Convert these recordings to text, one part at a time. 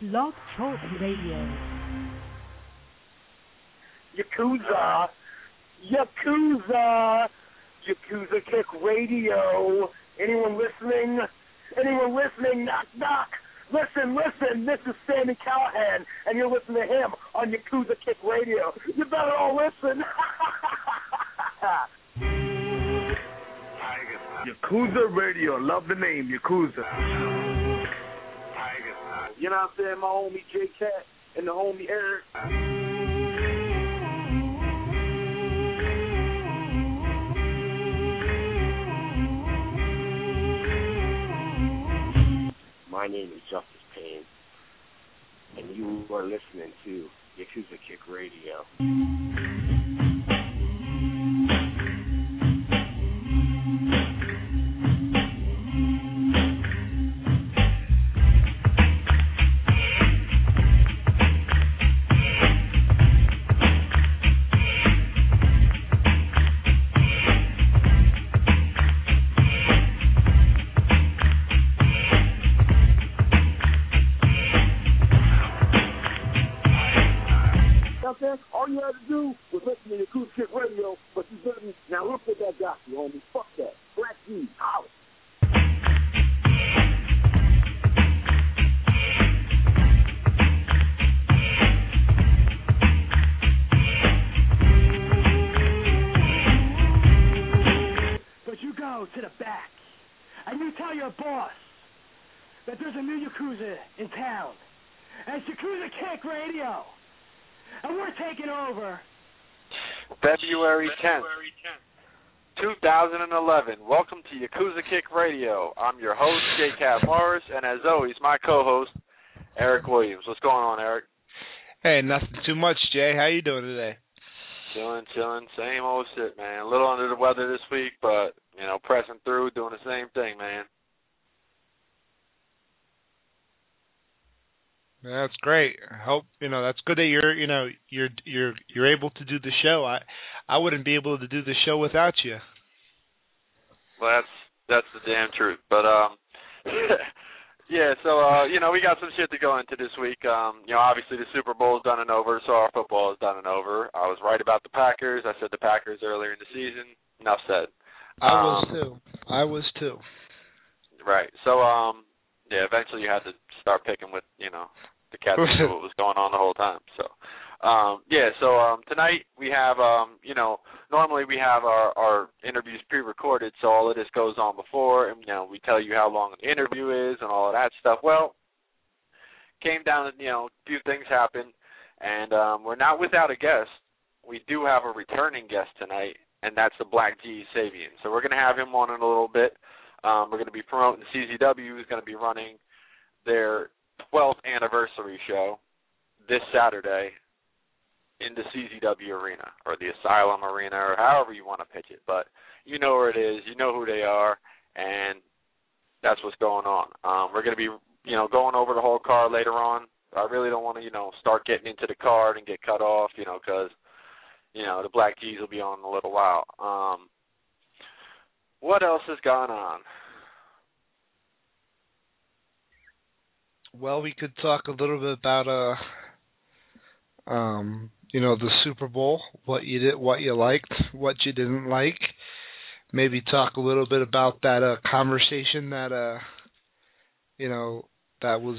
Blog Talk Radio. Yakuza. Yakuza. Yakuza Kick Radio. Anyone listening? Anyone listening? Knock, knock. Listen, this is Sammy Callahan, and you're listening to him on Yakuza Kick Radio. You better all listen. Yakuza Radio, love the name, Yakuza. You know what I'm saying? My homie J-Cat and the homie Eric. My name is Justice Payne, and you are listening to Yakuza Kick Radio. All you had to do was listen to Yakuza Kick Radio, but you didn't. Now look what that got you, homie. Fuck that. Black G, out. But you go to the back, and you tell your boss that there's a new Yakuza in town, and it's Yakuza Kick Radio. And we're taking over. February 10th, 2011. Welcome to Yakuza Kick Radio. I'm your host, J-Cat Morris, and as always, my co-host, Eric Williams. What's going on, Eric? Hey, nothing too much, Jay. How you doing today? Chilling. Same old shit, man. A little under the weather this week, but, pressing through, doing the same thing, man. That's great. I hope that's good that you're able to do the show. I wouldn't be able to do the show without you. Well, that's the damn truth. But yeah. So we got some shit to go into this week. Obviously the Super Bowl is done and over, so our football is done and over. I was right about the Packers. I said the Packers earlier in the season. Enough said. I was too. Right. So yeah. Eventually you had to start picking with the cats knew what was going on the whole time. So, tonight we have, normally we have our interviews pre-recorded, so all of this goes on before, and, we tell you how long the interview is and all of that stuff. Well, came down, a few things happened, and we're not without a guest. We do have a returning guest tonight, and that's the Black G Sabian. So we're going to have him on in a little bit. We're going to be promoting CZW, who's going to be running their 12th anniversary show this Saturday in the CZW Arena, or the Asylum Arena, or however you want to pitch it. But you know where it is, you know who they are, and that's what's going on. We're going to be, going over the whole card later on. I really don't want to, start getting into the card and get cut off, because, the Black Keys will be on in a little while. What else has gone on? Well, we could talk a little bit about the Super Bowl, what you did, what you liked, what you didn't like. Maybe talk a little bit about that conversation that that was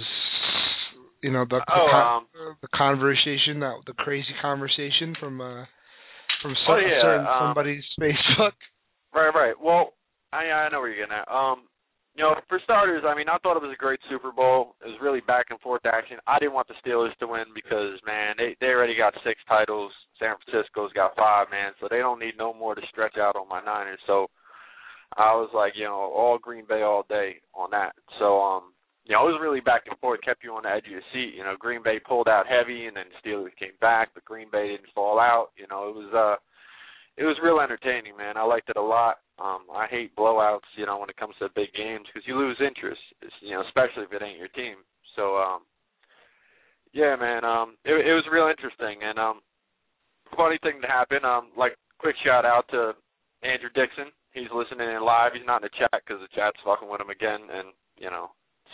the conversation, the crazy conversation from somebody's Facebook. Right. Well, I know where you're getting at. For starters, I thought it was a great Super Bowl. It was really back and forth action. I didn't want the Steelers to win because, man, they already got 6 titles. San Francisco's got 5, man, so they don't need no more to stretch out on my Niners. So I was like, all Green Bay all day on that. So, it was really back and forth, kept you on the edge of your seat. Green Bay pulled out heavy, and then the Steelers came back, but Green Bay didn't fall out. It was real entertaining, man. I liked it a lot. I hate blowouts, when it comes to big games because you lose interest, especially if it ain't your team. So, yeah, man, it was real interesting. And funny thing that happened, quick shout out to Andrew Dixon. He's listening in live. He's not in the chat because the chat's fucking with him again. And,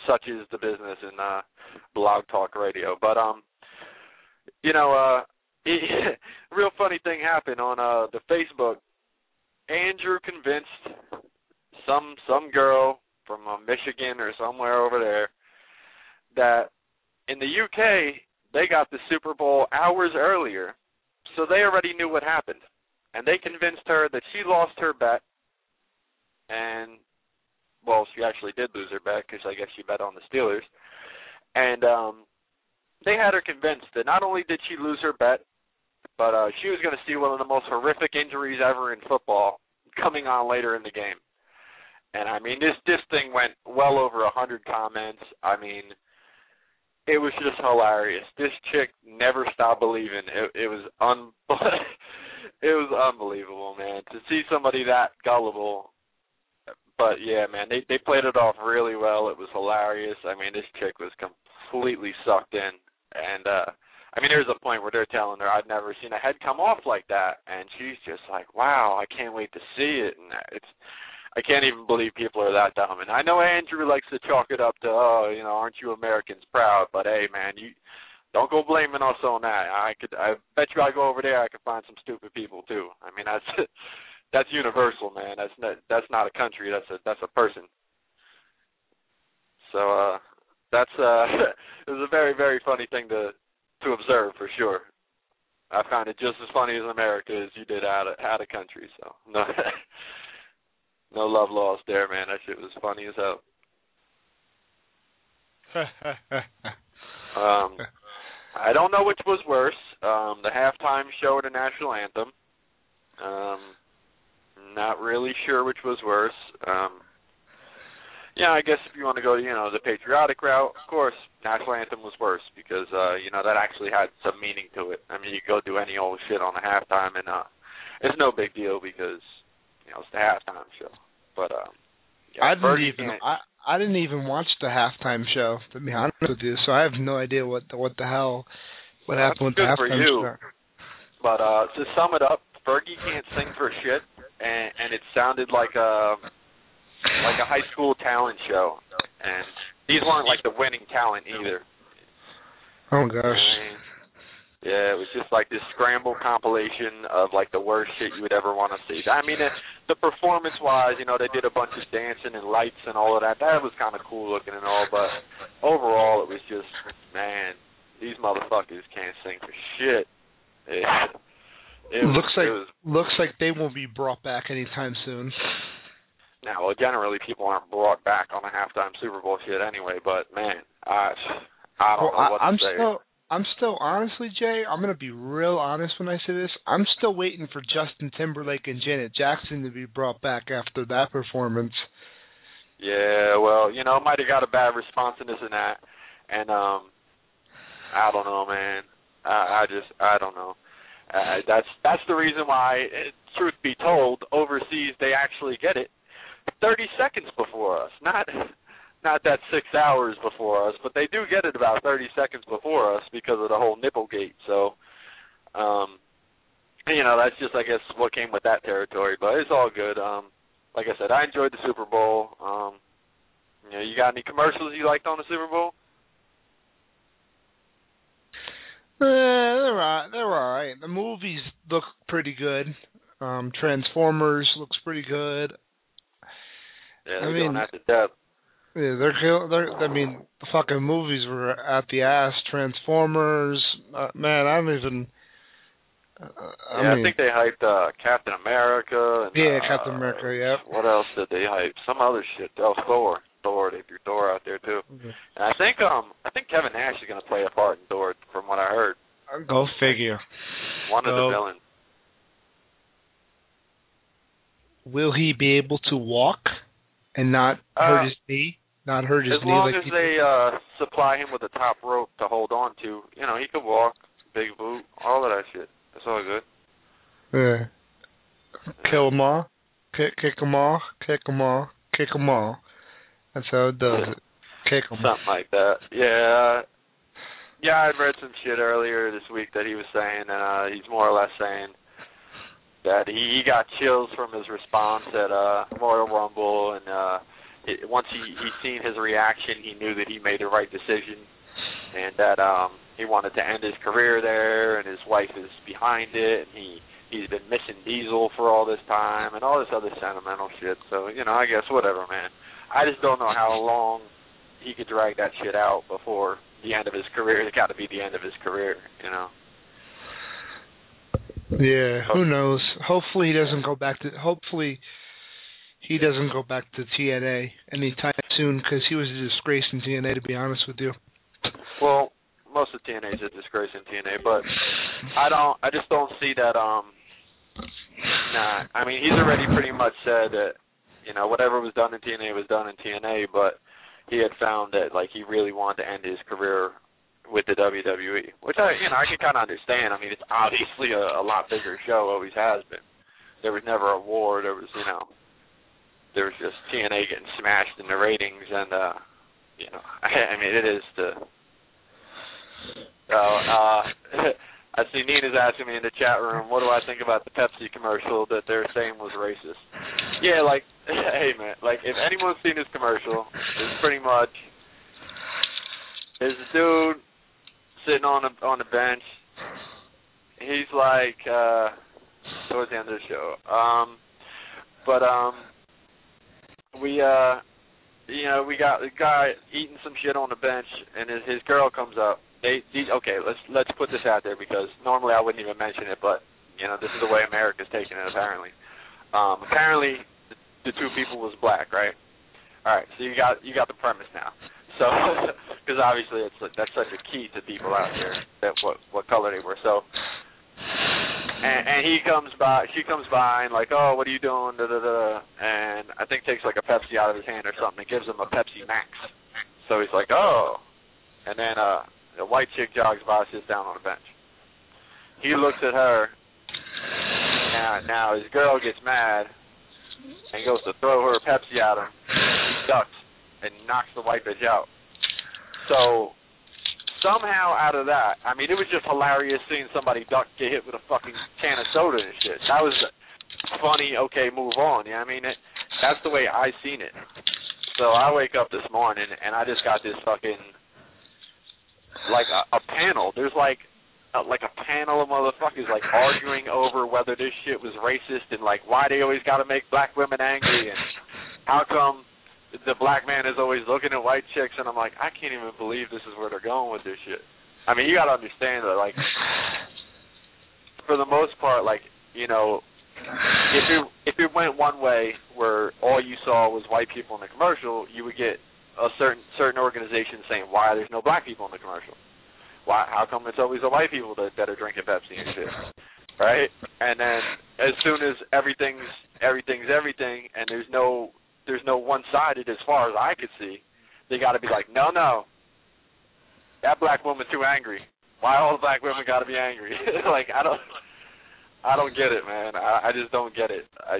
such is the business in Blog Talk Radio. But you know, real funny thing happened on the Facebook. Andrew convinced some girl from Michigan or somewhere over there that in the UK they got the Super Bowl hours earlier, so they already knew what happened, and they convinced her that she lost her bet, and well, she actually did lose her bet because I guess she bet on the Steelers, and they had her convinced that not only did she lose her bet, but she was going to see one of the most horrific injuries ever in football coming on later in the game. And, I mean, this thing went well over 100 comments. I mean, it was just hilarious. This chick never stopped believing. It was it was unbelievable, man, to see somebody that gullible. But, yeah, man, they played it off really well. It was hilarious. I mean, this chick was completely sucked in. And, I mean, there's a point where they're telling her, I've never seen a head come off like that. And she's just like, wow, I can't wait to see it. And I can't even believe people are that dumb. And I know Andrew likes to chalk it up to, oh, you know, aren't you Americans proud? But, hey, man, you don't go blaming us on that. I bet you I go over there, I could find some stupid people, too. I mean, that's universal, man. That's not a country. That's a person. So that's it was a very, very funny thing to observe, for sure. I found it just as funny as America as you did out of country. So no love lost there, man. That shit was funny as hell. I don't know which was worse, the halftime show or the national anthem. Not really sure which was worse. Yeah, I guess if you want to go, you know, the patriotic route, of course, national anthem was worse because, you know, that actually had some meaning to it. I mean, you go do any old shit on the halftime, and it's no big deal because, you know, it's the halftime show. But yeah, I didn't even watch the halftime show, to be honest with you, so I have no idea what the hell happened with the halftime show. But to sum it up, Fergie can't sing for shit, and it sounded like a high school talent show, and these weren't like the winning talent either. Oh gosh. Yeah, it was just like this scramble compilation of like the worst shit you would ever want to see. I mean, the performance-wise, you know, they did a bunch of dancing and lights and all of that. That was kind of cool looking and all, but overall it was just, man, these motherfuckers can't sing for shit. Looks like they won't be brought back anytime soon. Now, well, generally people aren't brought back on a halftime Super Bowl shit anyway, but man, I don't know what to say. I'm still, honestly, Jay, I'm going to be real honest when I say this. I'm still waiting for Justin Timberlake and Janet Jackson to be brought back after that performance. Yeah, well, you know, might have got a bad response in this and that. And I don't know, man. I don't know. That's the reason why, truth be told, overseas they actually get it 30 seconds before us, not that 6 hours before us, but they do get it about 30 seconds before us because of the whole Nipplegate. So, you know, that's just, I guess, what came with that territory. But it's all good. Like I said, I enjoyed the Super Bowl. You know, you got any commercials you liked on the Super Bowl? They're all right. The movies look pretty good. Transformers looks pretty good. Yeah, they're going at the depth. Yeah, I mean, the fucking movies were at the ass. Transformers, man, I don't even. I think they hyped Captain America. And, Captain America. Yep. What else did they hype? Some other shit. Oh, Thor. They threw Thor out there too. Mm-hmm. And I think Kevin Nash is going to play a part in Thor, from what I heard. Go figure. One of the villains. Will he be able to walk and not hurt his knee? Not hurt his knee. As long as they supply him with a top rope to hold on to, you know, he could walk, big boot, all of that shit. That's all good. Yeah. Kill them all. Kick them all. Kick them all. Kick them all. That's how it does it. Kick them. Something like that. Yeah. Yeah, I read some shit earlier this week that he was saying, and he's more or less saying that he got chills from his response at Royal Rumble, and once he seen his reaction, he knew that he made the right decision, and that he wanted to end his career there, and his wife is behind it, and he's been missing Diesel for all this time, and all this other sentimental shit. So, you know, I guess whatever, man. I just don't know how long he could drag that shit out before the end of his career. It's got to be the end of his career, you know. Yeah, who knows? Hopefully he doesn't go back to TNA anytime soon, because he was a disgrace in TNA, to be honest with you. Well, most of TNA is a disgrace in TNA, but I just don't see that. Nah, I mean, he's already pretty much said that, you know, whatever was done in TNA was done in TNA, but he had found that, like, he really wanted to end his career with the WWE, which I can kind of understand. I mean, it's obviously a lot bigger show, always has been. There was never a war. There was just TNA getting smashed in the ratings, and I mean, it is the. I see Nina's asking me in the chat room, what do I think about the Pepsi commercial that they're saying was racist? Yeah, like, hey man, like, if anyone's seen this commercial, it's pretty much there's a dude sitting on the bench. He's like, towards the end of the show. We got the guy eating some shit on the bench, and his girl comes up. Okay, let's put this out there, because normally I wouldn't even mention it, but you know, this is the way America's taking it. Apparently, the two people was black, right? All right, so you got the premise now. So, because obviously that's such a key to people out there, that what color they were. So, and she comes by, and like, oh, what are you doing? Da, da, da. And I think takes like a Pepsi out of his hand or something and gives him a Pepsi Max. So he's like, oh. And then the white chick jogs by, sits down on the bench. He looks at her. Now his girl gets mad and goes to throw her Pepsi at him. He ducks and knocks the white bitch out. So somehow out of that, I mean, it was just hilarious seeing somebody get hit with a fucking can of soda and shit. That was funny. Okay, move on. Yeah, I mean, that's the way I seen it. So I wake up this morning and I just got this fucking like a panel. There's like a panel of motherfuckers like arguing over whether this shit was racist and like why they always got to make black women angry and how come the black man is always looking at white chicks, and I'm like, I can't even believe this is where they're going with this shit. I mean, you got to understand that, like, for the most part, like, you know, if it went one way where all you saw was white people in the commercial, you would get a certain organization saying, why there's no black people in the commercial? Why? How come it's always the white people that are drinking Pepsi and shit, right? And then as soon as everything's everything, and there's no one-sided as far as I could see, they got to be like, no, that black woman too angry. Why all the black women got to be angry? Like, I don't get it, man. I just don't get it. I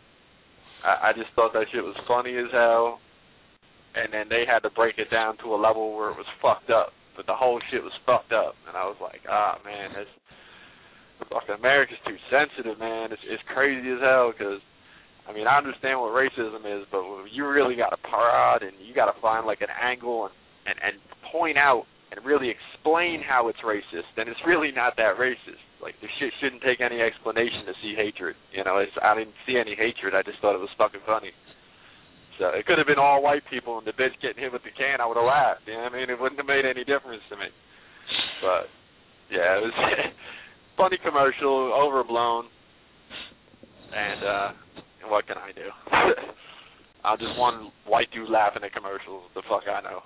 just thought that shit was funny as hell, and then they had to break it down to a level where it was fucked up. But the whole shit was fucked up, and I was like, man, fucking America's too sensitive, man. It's crazy as hell, because I mean, I understand what racism is, but you really got to prod and you got to find like an angle and point out and really explain how it's racist. And it's really not that racist. Like, the shit shouldn't take any explanation to see hatred. You know, I didn't see any hatred. I just thought it was fucking funny. So it could have been all white people and the bitch getting hit with the can. I would have laughed. You know what I mean? It wouldn't have made any difference to me. But, yeah, it was funny commercial, overblown. And, what can I do? I'm just one white dude laughing at commercials. The fuck I know.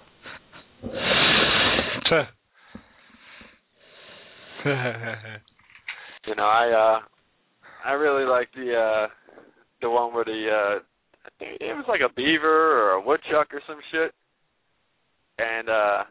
You know, I really like the one where I think it was like a beaver or a woodchuck or some shit, and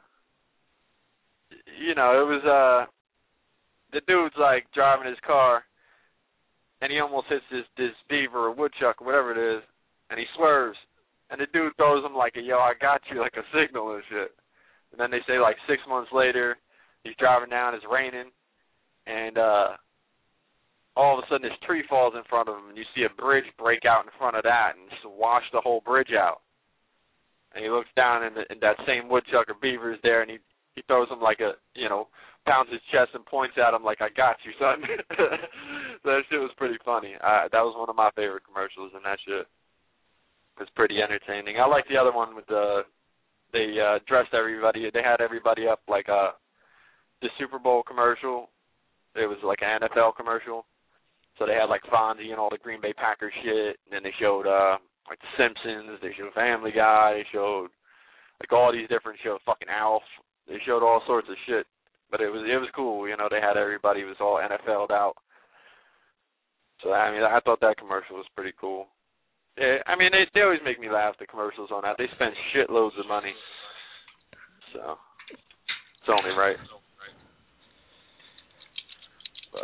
you know, it was the dude's like driving his car. And he almost hits this beaver or woodchuck or whatever it is, and he swerves. And the dude throws him like yo, I got you, like a signal and shit. And then they say like 6 months later, he's driving down, it's raining, and all of a sudden this tree falls in front of him, and you see a bridge break out in front of that and just wash the whole bridge out. and he looks down, and that same woodchucker beaver is there, and he throws him like a, pounds his chest and points at him like, I got you, son. That shit was pretty funny. That was one of my favorite commercials, and that shit was pretty entertaining. I like the other one with they dressed everybody. They had everybody up like the Super Bowl commercial. It was like an NFL commercial. So they had like Fonzie and all the Green Bay Packers shit, and then they showed like The Simpsons, they showed Family Guy, they showed like all these different shows, fucking Alf. They showed all sorts of shit. But it was cool, they had everybody, it was all NFL'd out. So I mean, I thought that commercial was pretty cool. Yeah, I mean, they always make me laugh, the commercials on that. They spend shitloads of money. So it's only right. But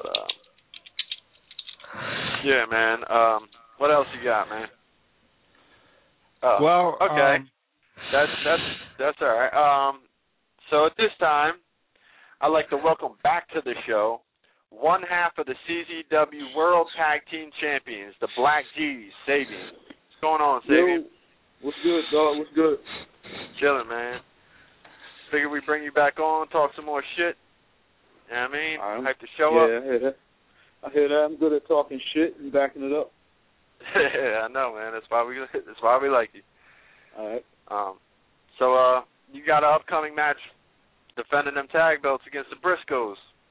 yeah, man. What else you got, man? Oh, well, okay. That's all right. So at this time, I'd like to welcome back to the show one half of the CZW World Tag Team Champions, the Black G's, Sabian. What's going on, Sabian? Yo, what's good, dog? What's good? Chilling, man. Figured we'd bring you back on, talk some more shit. You know what I mean? Hype the show up. Yeah, I hear that. I'm good at talking shit and backing it up. Yeah, I know, man. That's why we like you. All right. So you got an upcoming match defending them tag belts against the Briscoes.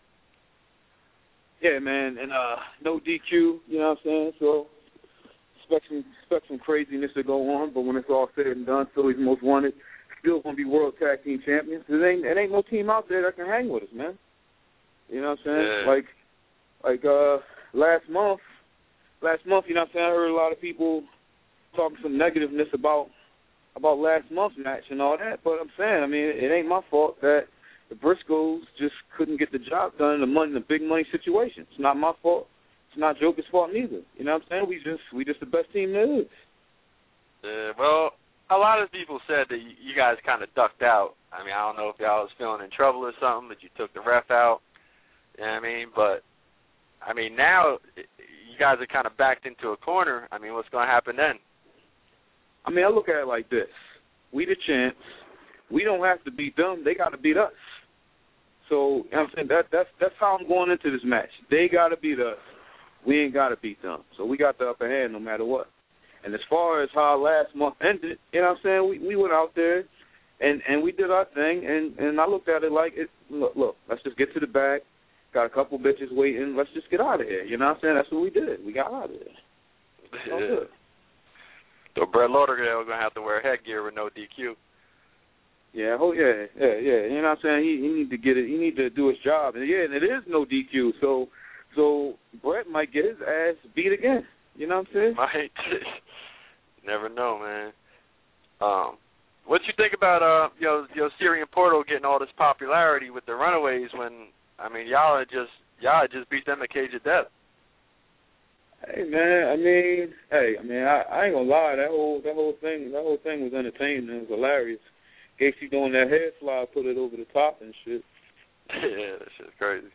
Yeah, man, and no DQ, you know what I'm saying? So expect some craziness to go on, but when it's all said and done, Philly's Most Wanted still gonna be World Tag Team Champions. It ain't no team out there that can hang with us, man. You know what I'm saying? Yeah. Like last month, you know what I'm saying, I heard a lot of people talking some negativeness about last month's match and all that, but I'm saying, I mean, it ain't my fault that the Briscoes just couldn't get the job done in the big money situation. It's not my fault. It's not Joker's fault neither. You know what I'm saying? We just the best team there is. Well, a lot of people said that you guys kind of ducked out. I mean, I don't know if y'all was feeling in trouble or something, but you took the ref out. You know what I mean? But, I mean, now you guys are kind of backed into a corner. I mean, what's going to happen then? I mean, I look at it like this. We the champs. We don't have to beat them. They got to beat us. So, you know what I'm saying, that's how I'm going into this match. They got to beat us. We ain't got to beat them. So we got the upper hand no matter what. And as far as how last month ended, you know what I'm saying, we went out there and we did our thing, and I looked at it like, look, let's just get to the back. Got a couple bitches waiting. Let's just get out of here. You know what I'm saying? That's what we did. We got out of there. All good. So Brett Lauderdale is going to have to wear headgear with no DQ. Yeah, You know what I'm saying? He need to get it. He need to do his job. And and it is no DQ. So Brett might get his ass beat again. You know what I'm saying? Might. Never know, man. What you think about Syrian Portal getting all this popularity with the Runaways when y'all had just beat them at Cage of Death? Hey man, I mean I ain't gonna lie, that whole thing was entertaining. It was hilarious. Gacy doing that head slide, put it over the top and shit. Yeah, that shit's crazy.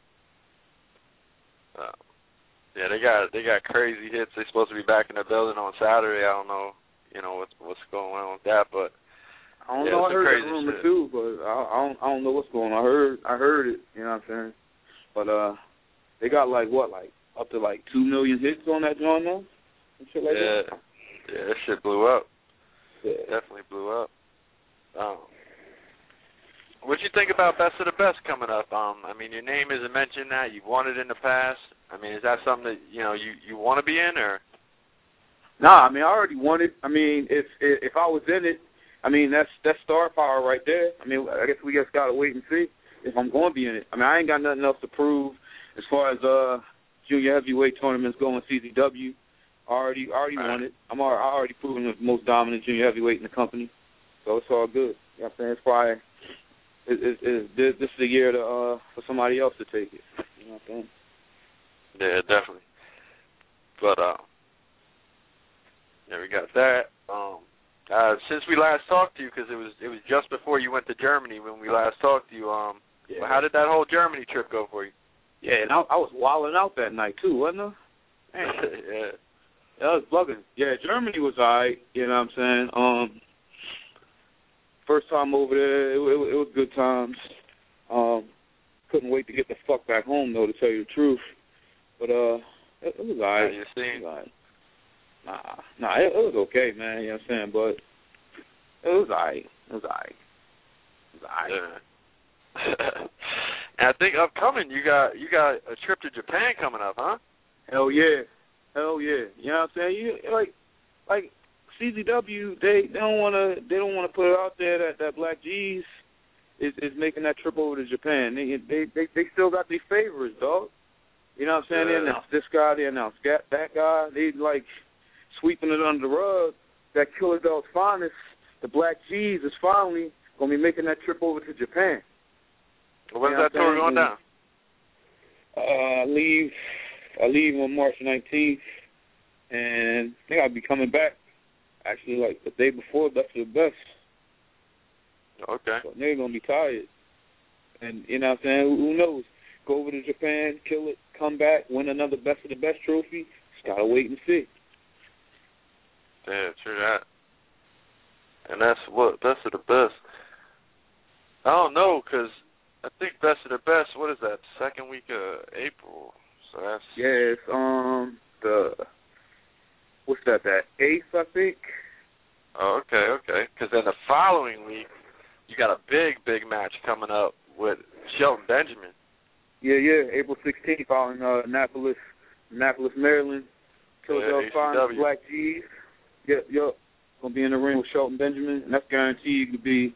Yeah, they got crazy hits. They're supposed to be back in the building on Saturday. I don't know, what's going on with that, but I don't know. I heard that rumor too, but I don't know what's going on. I heard it. You know what I'm saying? But they got up to 2 million hits on that joint now and shit like that. Yeah, that shit blew up. Yeah, definitely blew up. What you think about Best of the Best coming up? Your name isn't mentioned now. You've won it in the past. Is that something that you want to be in or? Nah, I already won it. If I was in it, that's star power right there. I guess we just gotta wait and see if I'm going to be in it. I ain't got nothing else to prove as far as junior heavyweight tournaments go in CZW. I already won it. I already proven the most dominant junior heavyweight in the company, so it's all good. You know what I'm saying? It's probably this is the year to for somebody else to take it. You know what I'm saying? Yeah, definitely. But yeah, we got that. Since we last talked to you, because it was just before you went to Germany when we last talked to you. Yeah. How did that whole Germany trip go for you? Yeah, and I was wilding out that night too, wasn't I? Yeah. That was bugging. Yeah, Germany was alright. You know what I'm saying? First time over there, it was good times. Couldn't wait to get the fuck back home, though, to tell you the truth. But it was all right. You see? Nah, it was okay, man. You know what I'm saying? But it was all right. Yeah. And I think upcoming, you got a trip to Japan coming up, huh? Hell yeah. You know what I'm saying? Like CZW, they don't wanna put it out there that Black G's is making that trip over to Japan. They still got their favorites, dog. You know what I'm saying? They announced this guy, they announced that guy. They like sweeping it under the rug. That Killer Dog's finest, the Black G's, is finally gonna be making that trip over to Japan. When's that tour going down? I leave on March 19th, and I think I'll be coming back actually like the day before Best of the Best. Okay. So they're going to be tired. And, you know what I'm saying, who knows? Go over to Japan, kill it, come back, win another Best of the Best trophy. Just got to wait and see. Yeah, true that. And that's what, Best of the Best. I don't know, because I think Best of the Best, what is that, second week of April? So that's... Yeah, it's what's that 8th, I think? Oh, okay. Because then the following week, you got a big match coming up with Shelton Benjamin. Yeah, April 16th out in Annapolis, Maryland. Killer Dog Black G's. Yep. Gonna be in the ring with Shelton Benjamin, and that's guaranteed to be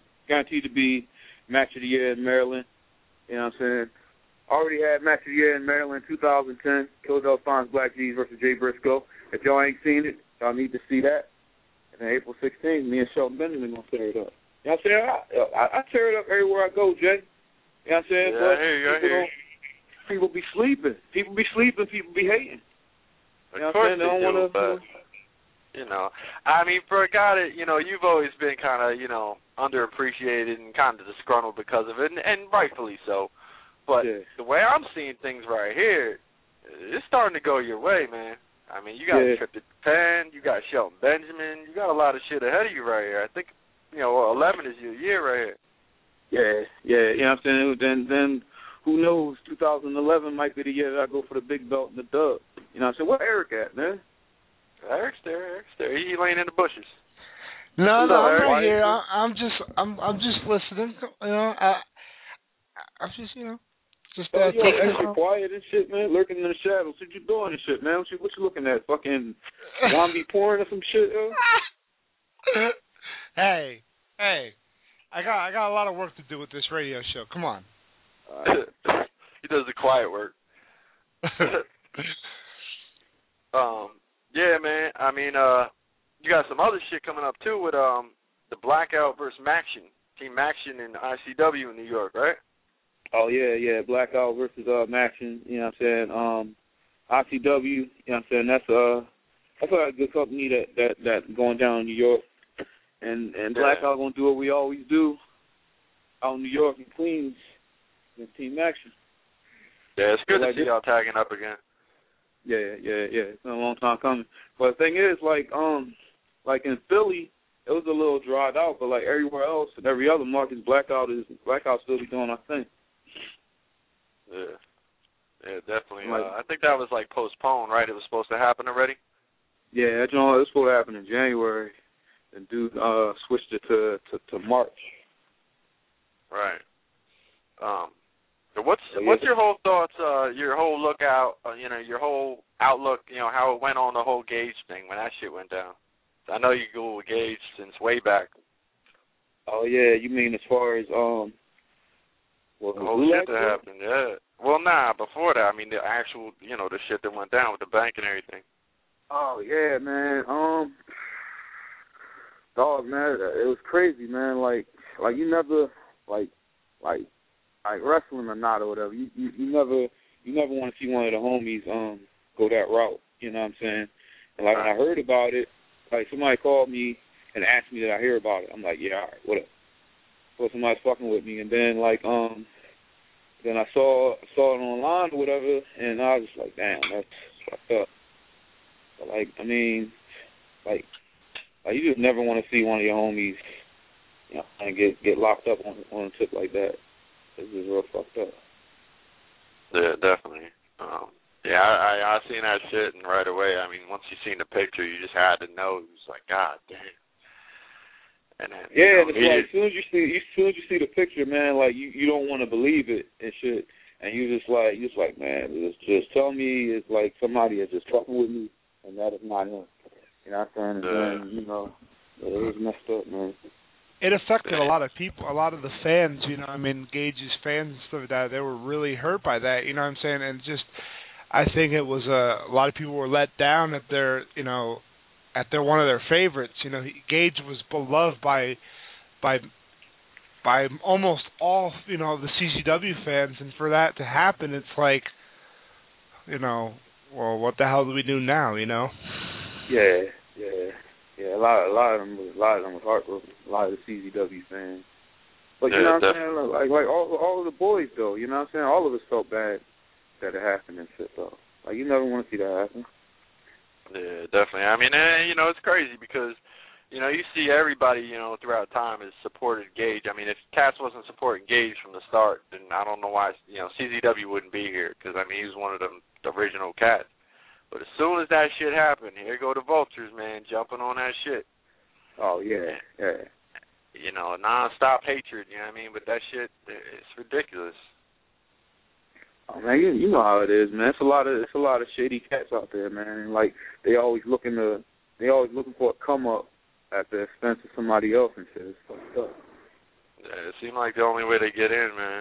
match of the year in Maryland. You know what I'm saying? Already had match of the year in Maryland 2010. Killer Dog finds Black G's versus Jay Briscoe. If y'all ain't seen it, y'all need to see that. And then April 16th, me and Shelton Benjamin gonna tear it up. You know what I'm saying? I tear it up everywhere I go, Jay. You know what I'm saying? Yeah, I hear you. People be sleeping. People be hating. You know of course they do, but, you know, I mean, for a guy that, you know, you've always been kind of, you know, underappreciated and kind of disgruntled because of it, and rightfully so. But the way I'm seeing things right here, it's starting to go your way, man. I mean, you got a trip to Japan, you got Shelton Benjamin, you got a lot of shit ahead of you right here. I think, you know, 11 is your year right here. Yeah, you know what I'm saying? Then who knows, 2011 might be the year that I go for the big belt and the dub. You know what I'm saying? Where Eric at, man? Eric's there. He laying in the bushes. No, I'm right here. I'm just listening. You know, I'm just, you know, just taking extra quiet and shit, man. Lurking in the shadows. What you doing and shit, man? What you looking at? Fucking zombie porn or some shit, yo? Hey, I got a lot of work to do with this radio show. Come on. He does the quiet work. Yeah, man. I mean, you got some other shit coming up too with the Blackout versus Maction, Team Maction in ICW in New York, right? Oh yeah, Blackout versus Maction. You know what I'm saying? ICW. You know what I'm saying? That's a good company that going down in New York, and Blackout gonna do what we always do out in New York and Queens with Team Maction. Yeah, it's good to see y'all tagging up again. Yeah. It's been a long time coming. But the thing is, like in Philly, it was a little dried out, but like everywhere else and every other market, Blackout still be doing our thing. Yeah, definitely. I think that was like postponed, right? It was supposed to happen already. Yeah, it was supposed to happen in January, and dude switched it to March. Right. So what's your whole thoughts, your whole lookout, your whole outlook, how it went on the whole Gage thing when that shit went down? I know you go with Gage since way back. Oh yeah, you mean as far as the whole shit that happened? Yeah. Well, before that, I mean the actual, the shit that went down with the bank and everything. Oh yeah, man. Dog, man, it was crazy, man. Like you never like wrestling or not or whatever. You never want to see one of the homies go that route. You know what I'm saying? And like when I heard about it, like somebody called me and asked me did I hear about it. I'm like, yeah, all right, whatever. So somebody's fucking with me, and then then I saw it online or whatever, and I was just like, damn, that's fucked up. But you just never want to see one of your homies you know, and get locked up on a tip like that. It's just real fucked up. Yeah, definitely. Yeah, I seen that shit, and right away, I mean, once you seen the picture, you just had to know. It was like, God damn. And then, yeah, you know, it's like as soon as you see the picture, man, like you don't want to believe it and shit, and you just like, man, just tell me it's like somebody is just fucking with me, and that is not him. You know what I'm saying? And then, you know, it was messed up, man. It affected a lot of people, a lot of the fans, you know, I mean, Gage's fans and stuff like that, they were really hurt by that, you know what I'm saying? And just, I think it was a lot of people were let down at their, you know, at their one of their favorites. You know, Gage was beloved by almost all, you know, the CZW fans, and for that to happen, it's like, you know, well, what the hell do we do now, you know? Yeah. A lot of them was heartbroken. A lot of the CZW fans. But you know what I'm saying? Like all of the boys though, you know what I'm saying? All of us felt bad that it happened and shit though. Like you never want to see that happen. Yeah, definitely. I mean, you know, it's crazy because, you know, you see everybody, you know, throughout time has supported Gage. I mean, if Cass wasn't supporting Gage from the start, then I don't know why, you know, CZW wouldn't be here because, I mean, he was one of the original cats. But as soon as that shit happened, here go the vultures, man, jumping on that shit. Oh, yeah. You know, non-stop hatred, you know what I mean? But that shit, it's ridiculous. Oh, man, you know how it is, man. It's a lot of shady cats out there, man. Like they always looking for a come up at the expense of somebody else and shit. It's fucked up. Yeah, it seemed like the only way they get in, man.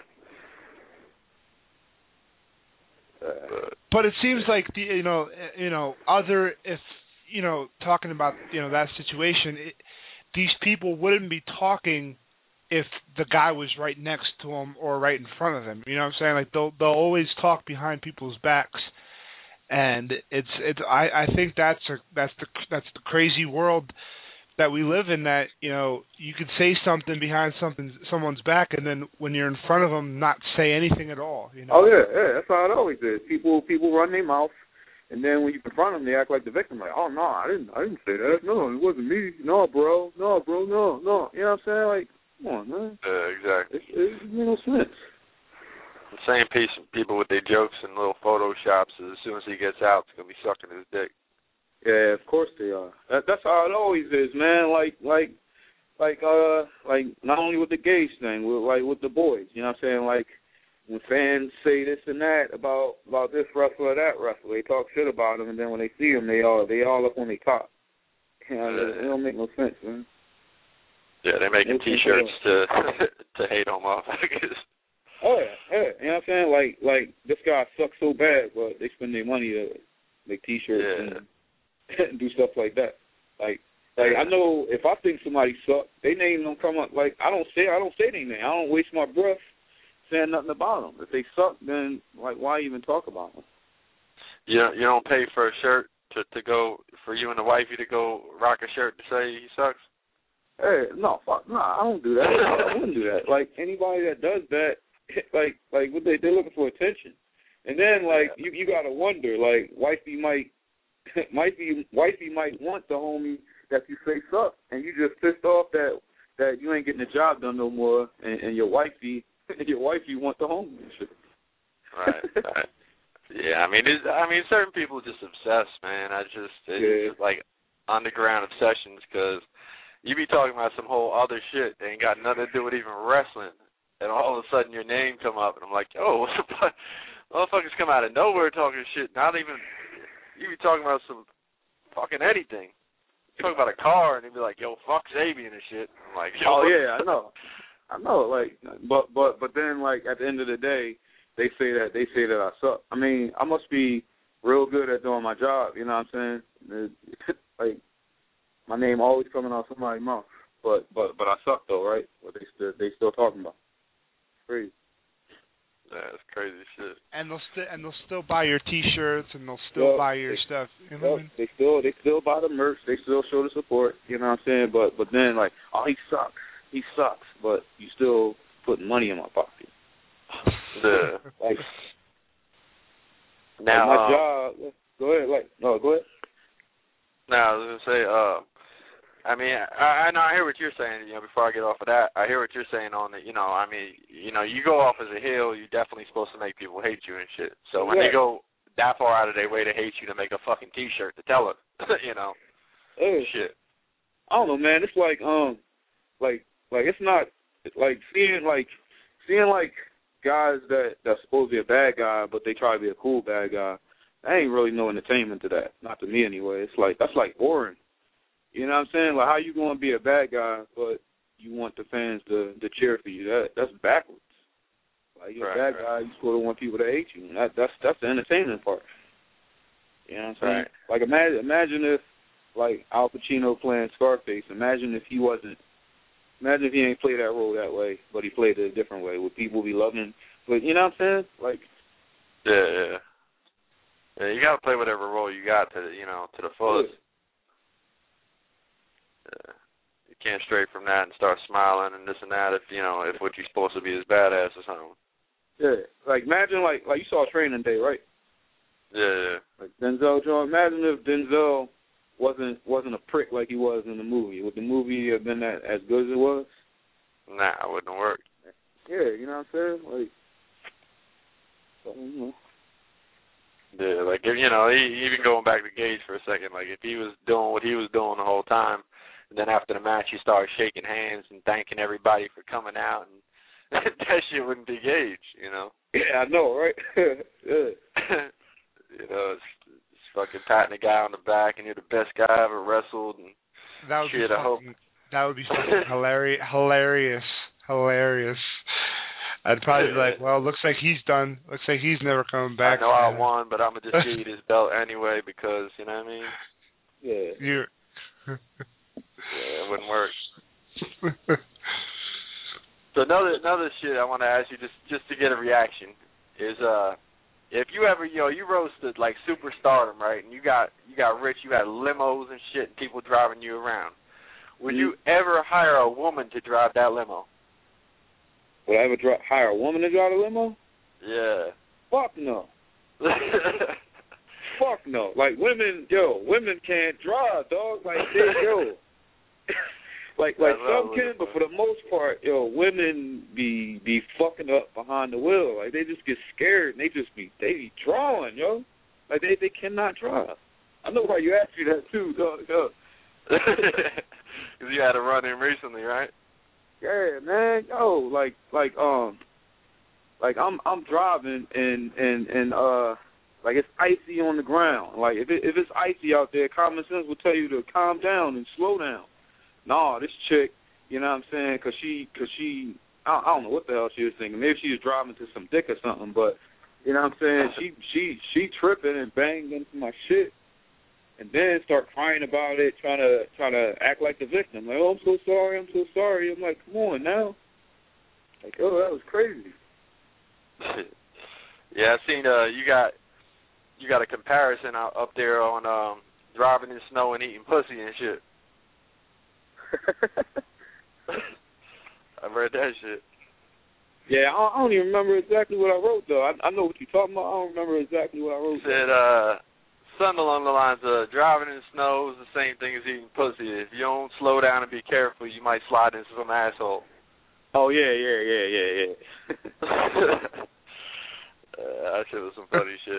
But it seems like other if you know talking about that situation, these people wouldn't be talking if the guy was right next to him or right in front of him. You know what I'm saying? Like they'll always talk behind people's backs, and I think that's the crazy world that we live in, that you could say something behind someone's back, and then when you're in front of them, not say anything at all. You know? Oh yeah, that's how it always is. People run their mouth, and then when you confront them, they act like the victim. Like, oh no, I didn't say that. No, it wasn't me. No, bro. No. You know what I'm saying? Like, come on, man. Exactly. It makes no sense. The same people with their jokes and little photoshops. As soon as he gets out, it's gonna be sucking his dick. Yeah, of course they are. That's how it always is, man. Like not only with the Gage thing, with the boys. You know what I'm saying? Like when fans say this and that about this wrestler or that wrestler, they talk shit about them, and then when they see them, they all up on their top. You know, it don't make no sense, man. Yeah, they're making T-shirts to hate on motherfuckers. Oh yeah. You know what I'm saying? Like this guy sucks so bad, but they spend their money to make T-shirts and do stuff like that. Like I know if I think somebody sucks, their name don't come up. Like I don't say their name. I don't waste my breath saying nothing about them. If they suck, then like why even talk about them? You don't pay for a shirt to go for you and the wifey to go rock a shirt to say he sucks? Hey, no, I don't do that. I wouldn't do that. Like anybody that does that, like what they're looking for attention, and then like you gotta wonder, like wifey might want the homie that you say sucks, and you just pissed off that you ain't getting the job done no more, and your wifey want the homie and shit. Right. Yeah, I mean certain people just obsessed, man. It's just like underground obsessions, because you be talking about some whole other shit that ain't got nothing to do with even wrestling, and all of a sudden your name come up, and I'm like, yo, what the fuck? Motherfuckers come out of nowhere talking shit. Not even, you be talking about some fucking anything. You talk about a car, and they'd be like, yo, fuck Sabian and shit. I'm like, yo. Oh yeah, I know. Like, but then like at the end of the day, they say that I suck. I mean, I must be real good at doing my job. You know what I'm saying? Like, my name always coming out somebody's mouth. But I suck though, right? But they still talking about it. Crazy. Yeah, it's crazy shit. And they'll still buy your T-shirts, and they'll still buy your stuff. You know what I mean? They still buy the merch. They still show the support. You know what I'm saying? But then like, oh, he sucks. But you still putting money in my pocket. Yeah. Like now, my job. Go ahead. Go ahead. Now I was gonna say, I mean, I know I hear what you're saying. Before I get off of that, I hear what you're saying on the. I mean, you go off as a heel, you're definitely supposed to make people hate you and shit. So when they go that far out of their way to hate you, to make a fucking T-shirt to tell it, shit. I don't know, man. It's like it's not like seeing guys that's supposed to be a bad guy, but they try to be a cool bad guy. I ain't really no entertainment to that. Not to me anyway. It's like that's like boring. You know what I'm saying? Like how you gonna be a bad guy, but you want the fans to cheer for you? That's backwards. Like you're a bad guy, you supposed to want people to hate you. And that's the entertainment part. You know what I'm saying? Right. Like imagine if like Al Pacino playing Scarface. Imagine if he ain't played that role that way, but he played it a different way. Would people be loving him? But you know what I'm saying? Like, yeah, you gotta play whatever role you got to the fullest. You can't stray from that and start smiling and this and that if what you're supposed to be is badass or something. Yeah, like imagine like you saw Training Day, right? Yeah. Like Denzel Jones. Imagine if Denzel wasn't a prick like he was in the movie. Would the movie have been as good as it was? Nah, it wouldn't work. Yeah, you know what I'm saying? Like, Yeah, like if even going back to Gage for a second, like if he was doing what he was doing the whole time, and then after the match he started shaking hands and thanking everybody for coming out, and that shit wouldn't be Gage, Yeah, I know, right? Yeah. It's fucking patting a guy on the back, and you're the best guy I ever wrestled, and that would shit. Be I hope that would be fucking hilarious. I'd probably be like, well, looks like he's done. Looks like he's never coming back. I know I won, but I'm going to just give you this belt anyway because, you know what I mean? Yeah. Yeah, it wouldn't work. So another shit I want to ask you just to get a reaction is if you ever, you roasted like superstardom, right? And you got rich, you had limos and shit and people driving you around. Would you ever hire a woman to drive that limo? Would I ever hire a woman to drive a limo? Yeah. Fuck no. Fuck no. Like women can't drive, dog. Like like some can, but for the most part, women be fucking up behind the wheel. Like they just get scared and they be drawing, yo. Like they cannot drive. I know why you asked me that too, dog. Because you had a run in recently, right? Yeah, man. Yo, I'm driving and like it's icy on the ground. Like if it's icy out there, common sense will tell you to calm down and slow down. Nah, this chick, you know what I'm saying? Cause she I don't know what the hell she was thinking. Maybe she was driving to some dick or something. But you know what I'm saying? She tripping and banged into my shit. And then start crying about it, trying to act like the victim. Like, oh, I'm so sorry. I'm like, come on now. Like, oh, that was crazy. Yeah, I seen you got a comparison up there on driving in snow and eating pussy and shit. I read that shit. Yeah, I don't even remember exactly what I wrote though. I know what you're talking about. I don't remember exactly what I wrote. Said something along the lines of driving in snow is the same thing as eating pussy. If you don't slow down and be careful, you might slide into some asshole. Oh, yeah. That shit was some funny shit.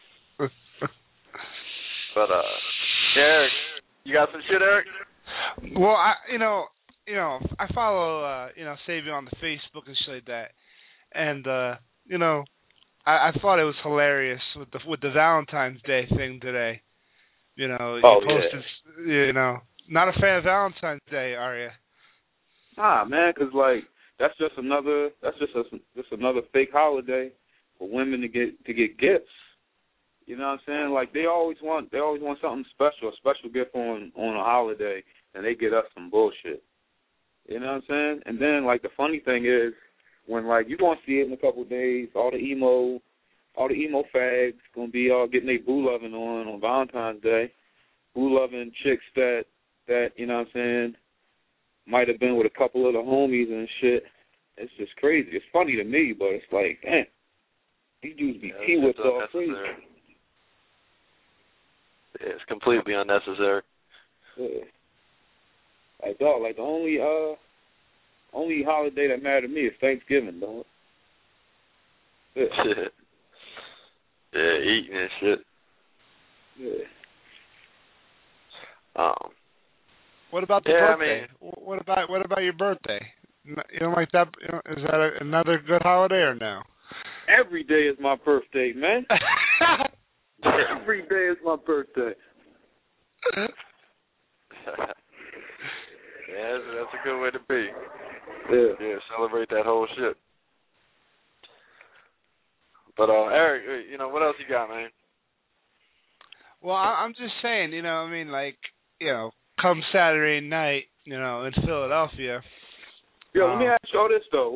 But, Eric, you got some shit, Eric? Well, I follow, Savion on the Facebook and shit like that. And, I thought it was hilarious with the Valentine's Day thing today. He posted, not a fan of Valentine's Day, are you? Nah, man, 'cause like that's just another fake holiday for women to get gifts. You know what I'm saying? Like they always want something special, a special gift on a holiday, and they get us some bullshit. You know what I'm saying? And then like the funny thing is, when like you're gonna see it in a couple of days, all the emo fags gonna be all getting their boo loving on Valentine's Day. Boo loving chicks that you know what I'm saying might have been with a couple of the homies and shit. It's just crazy. It's funny to me, but it's like, damn, these dudes be T-whipped all crazy. Yeah, it's completely unnecessary. Yeah. Like, dog, like the only holiday that mattered to me is Thanksgiving, dog. Yeah. Yeah, eating and shit. Yeah. What about the birthday? What about your birthday? You don't like that? Is that another good holiday or no? Every day is my birthday, man. Every day is my birthday. Yeah, that's a good way to be. Yeah, celebrate that whole shit. But Eric, what else you got, man? Well, I'm just saying, come Saturday night, in Philadelphia. Yeah, let me ask y'all this though.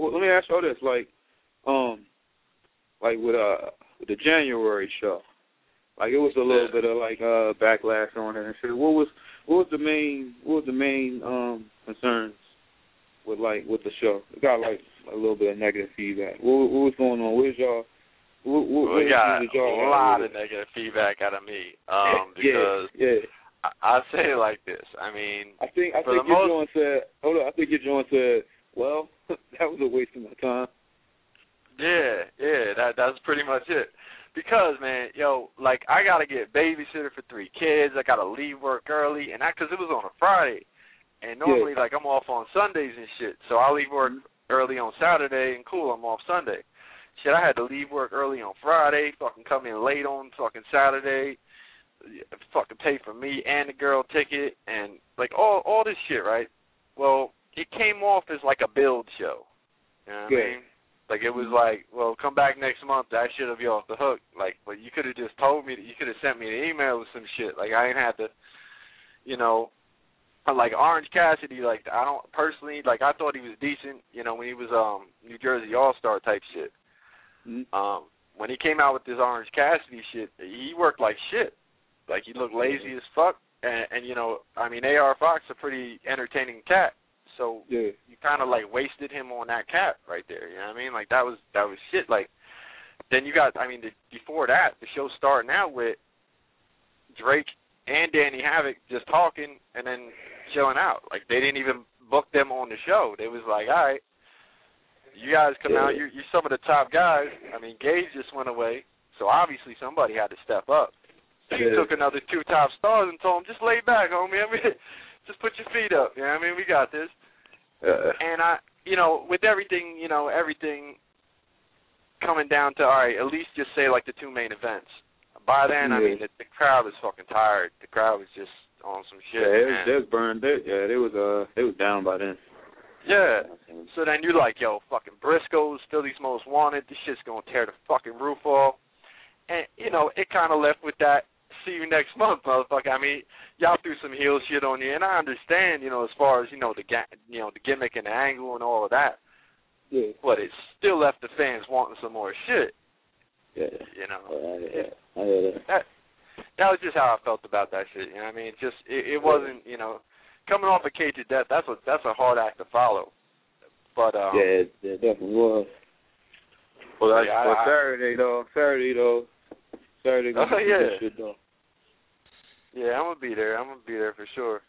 Like with the January show, like it was a little bit of backlash on it and shit. What was the main concerns with the show? It got a little bit of negative feedback. What was going on? Where's y'all? We got a lot of negative feedback out of me because I say it like this. I mean, I think your joint said. Hold on, I think your joint said, "Well, that was a waste of my time." Yeah, that's pretty much it. Because, man, I got to get babysitter for 3 kids. I got to leave work early, and because it was on a Friday. And normally, I'm off on Sundays and shit. So I leave work early on Saturday, and cool, I'm off Sunday. Shit, I had to leave work early on Friday, fucking come in late on fucking Saturday, fucking pay for me and the girl ticket, and, all this shit, right? Well, it came off as a build show. You know what I mean? It was well, come back next month, that shit will be off the hook. But you could have just told me, you could have sent me an email with some shit. I ain't had to, Orange Cassidy, I don't, personally, I thought he was decent, when he was New Jersey All-Star type shit. Mm-hmm. When he came out with this Orange Cassidy shit, he worked like shit. He looked lazy as fuck. And A.R. Fox a pretty entertaining cat. So you kind of wasted him on that cat right there. You know what I mean? That was shit. Then you got, before that, the show starting out with Drake and Danny Havoc just talking and then chilling out. They didn't even book them on the show. They was all right, you guys come out. You're some of the top guys. Gage just went away, so obviously somebody had to step up. He took another 2 top stars and told them, just lay back, homie. Just put your feet up. You know what I mean? We got this. And with everything, everything coming down to, all right, at least just say the 2 main events. By then, the crowd was fucking tired. The crowd was just on some shit. Yeah, they was burned. They was down by then. Yeah. So then you're yo, fucking Briscoes, Philly's Most Wanted. This shit's gonna tear the fucking roof off. And it kind of left with that. See you next month, motherfucker. Y'all threw some heel shit on you, and I understand, as far as the gimmick and the angle and all of that. Yeah. But it still left the fans wanting some more shit. Yeah. I hear that. That was just how I felt about that shit. You know what I mean? It wasn't, coming off a Cage of Death. That's a hard act to follow. But it definitely was. Well, Saturday though. Saturday. Oh yeah. Shit, though. Yeah, I'm gonna be there. For sure.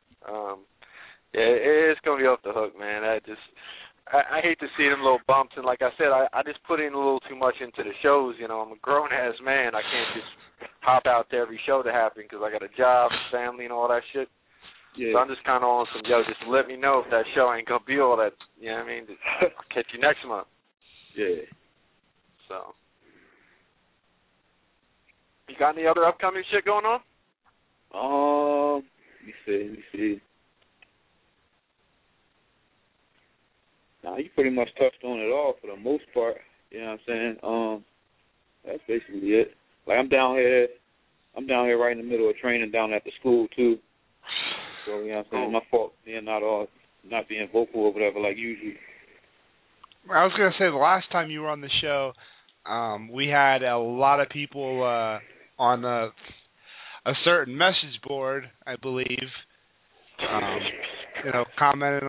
It's gonna be off the hook, man. I hate to see them little bumps, and like I said, I just put in a little too much into the shows. I'm a grown ass man. I can't just hop out to every show to happen because I got a job, family, and all that shit. Yeah. So I'm just kind of on some, just let me know if that show ain't gonna be all that. You know what I mean? I'll catch you next month. Yeah. So. You got any other upcoming shit going on? Let me see. Nah, you pretty much touched on it all for the most part. You know what I'm saying? That's basically it. I'm down here right in the middle of training down at the school too. So you know what I'm saying? My fault being not being vocal or whatever like usually. I was gonna say the last time you were on the show, we had a lot of people on a certain message board, I believe, commenting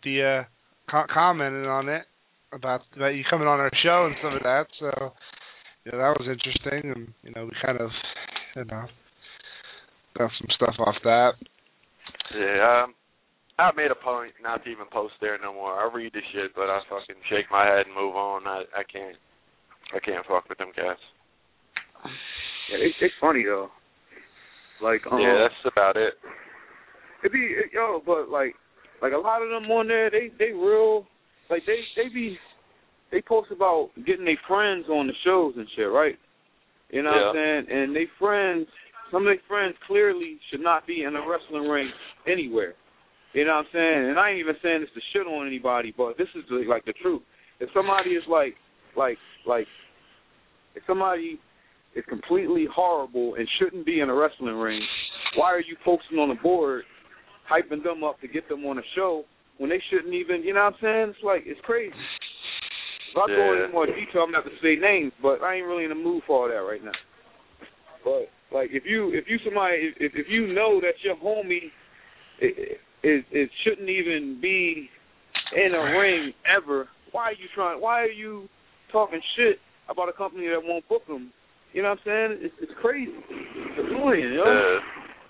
on it about you coming on our show and some of that. So, that was interesting, and we kind of, got some stuff off that. Yeah, I made a point not to even post there no more. I read the shit, but I fucking shake my head and move on. I can't fuck with them cats. Yeah, it's funny though. Like yeah, that's about it. But like a lot of them on there, they real like they post about getting their friends on the shows and shit, right? You know what I'm saying? And some of their friends clearly should not be in a wrestling ring anywhere. You know what I'm saying? And I ain't even saying this to shit on anybody, but this is like the truth. If somebody is if somebody is completely horrible and shouldn't be in a wrestling ring, why are you posting on the board, hyping them up to get them on a show when they shouldn't even, you know what I'm saying? It's like, it's crazy. If I go into more detail, I'm going to have to say names, but I ain't really in the mood for all that right now. But, like, if you know that your homie it shouldn't even be in a ring ever, why are you talking shit about a company that won't book them? You know what I'm saying? It's crazy. It's annoying, you know?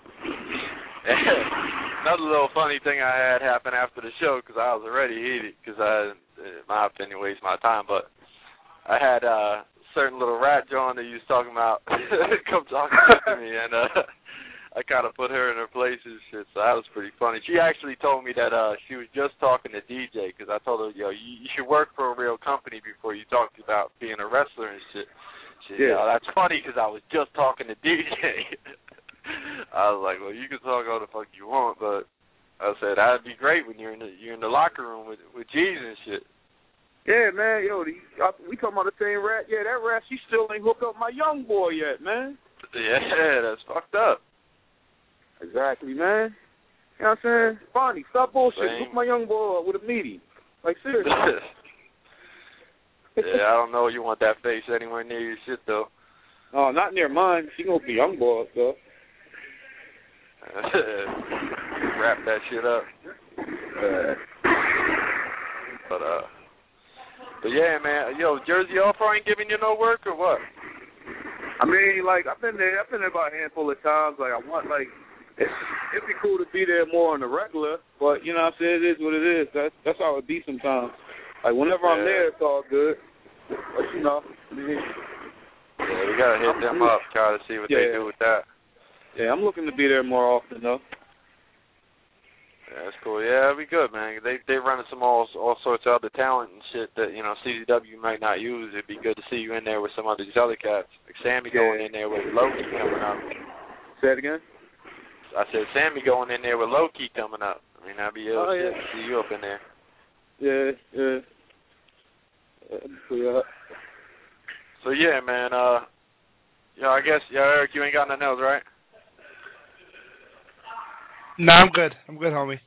Another little funny thing I had happen after the show, because I was already heated, because my opinion wastes my time, but I had a certain little rat John that you was talking about come talking to me, and I kind of put her in her place and shit, so that was pretty funny. She actually told me that she was just talking to DJ, because I told her, you should work for a real company before you talk about being a wrestler and shit. That's funny, because I was just talking to DJ. I was like, well, you can talk all the fuck you want, but I said that'd be great when you're in the locker room with G's and shit. Yeah, man, we talking about the same rat. Yeah, that rat, she still ain't hooked up my young boy yet, man. Yeah, that's fucked up. Exactly, man. You know what I'm saying? Bonnie, stop bullshit. Hook my young boy up with a meaty. Like, seriously. Yeah, I don't know you want that face anywhere near your shit, though. Oh, not near mine. She gonna be young boy, so. Wrap that shit up. But yeah, man. Jersey Alpha ain't giving you no work or what? I mean, like, I've been there about a handful of times. Like, I want, like, it'd be cool to be there more on the regular, but, you know what I'm saying, it is what it is. That's how it be sometimes. Like, whenever I'm there, it's all good. But, you know, I mean, yeah, we got to hit them up, try to see what they do with that. Yeah, I'm looking to be there more often, though. Yeah, that's cool. Yeah, it'll be good, man. They running some all sorts of other talent and shit that, CZW might not use. It'd be good to see you in there with some of these other cats. Like Sammy going in there with Loki coming up. Say it again? I said Sammy going in there with Loki coming up. I mean, that'd be ill shit to see you up in there. Yeah. So, yeah, man, I guess, Eric, you ain't got nothing else, right? No, I'm good, homie.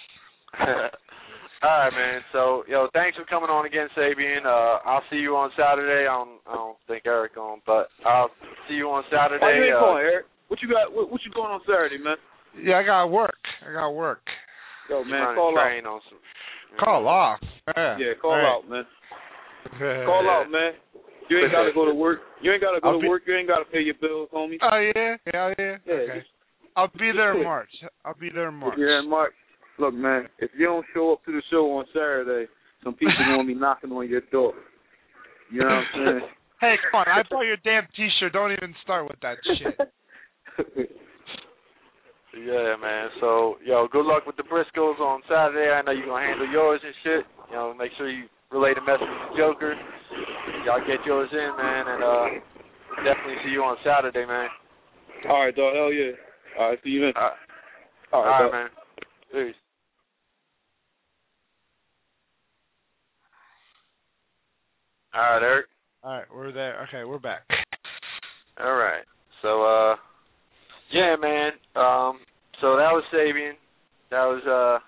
All right, man. So, thanks for coming on again, Sabian. I'll see you on Saturday. I don't think Eric on, but I'll see you on Saturday. Why you ain't going, Eric? What you got? What you doing on Saturday, man? Yeah, I got work. Yo, man, call out. Call off. Yeah, call out, man. Call out, man. You ain't got to go to work. You ain't got to go to work. You ain't got to pay your bills, homie. Oh, yeah? Okay. I'll be there in March. Yeah, in March. Look, man, if you don't show up to the show on Saturday, some people going to be knocking on your door. You know what I'm saying? Hey, come on. I bought your damn T-shirt. Don't even start with that shit. Yeah, man. So, good luck with the Briscoes on Saturday. I know you're going to handle yours and shit. Make sure you relay the message to Joker. Y'all get yours in, man, and definitely see you on Saturday, man. All right, dog. Hell yeah. All right, see you then. All right, man. Peace. All right, Eric. All right, we're there. Okay, we're back. All right. So, yeah, man. So that was Sabian. That was,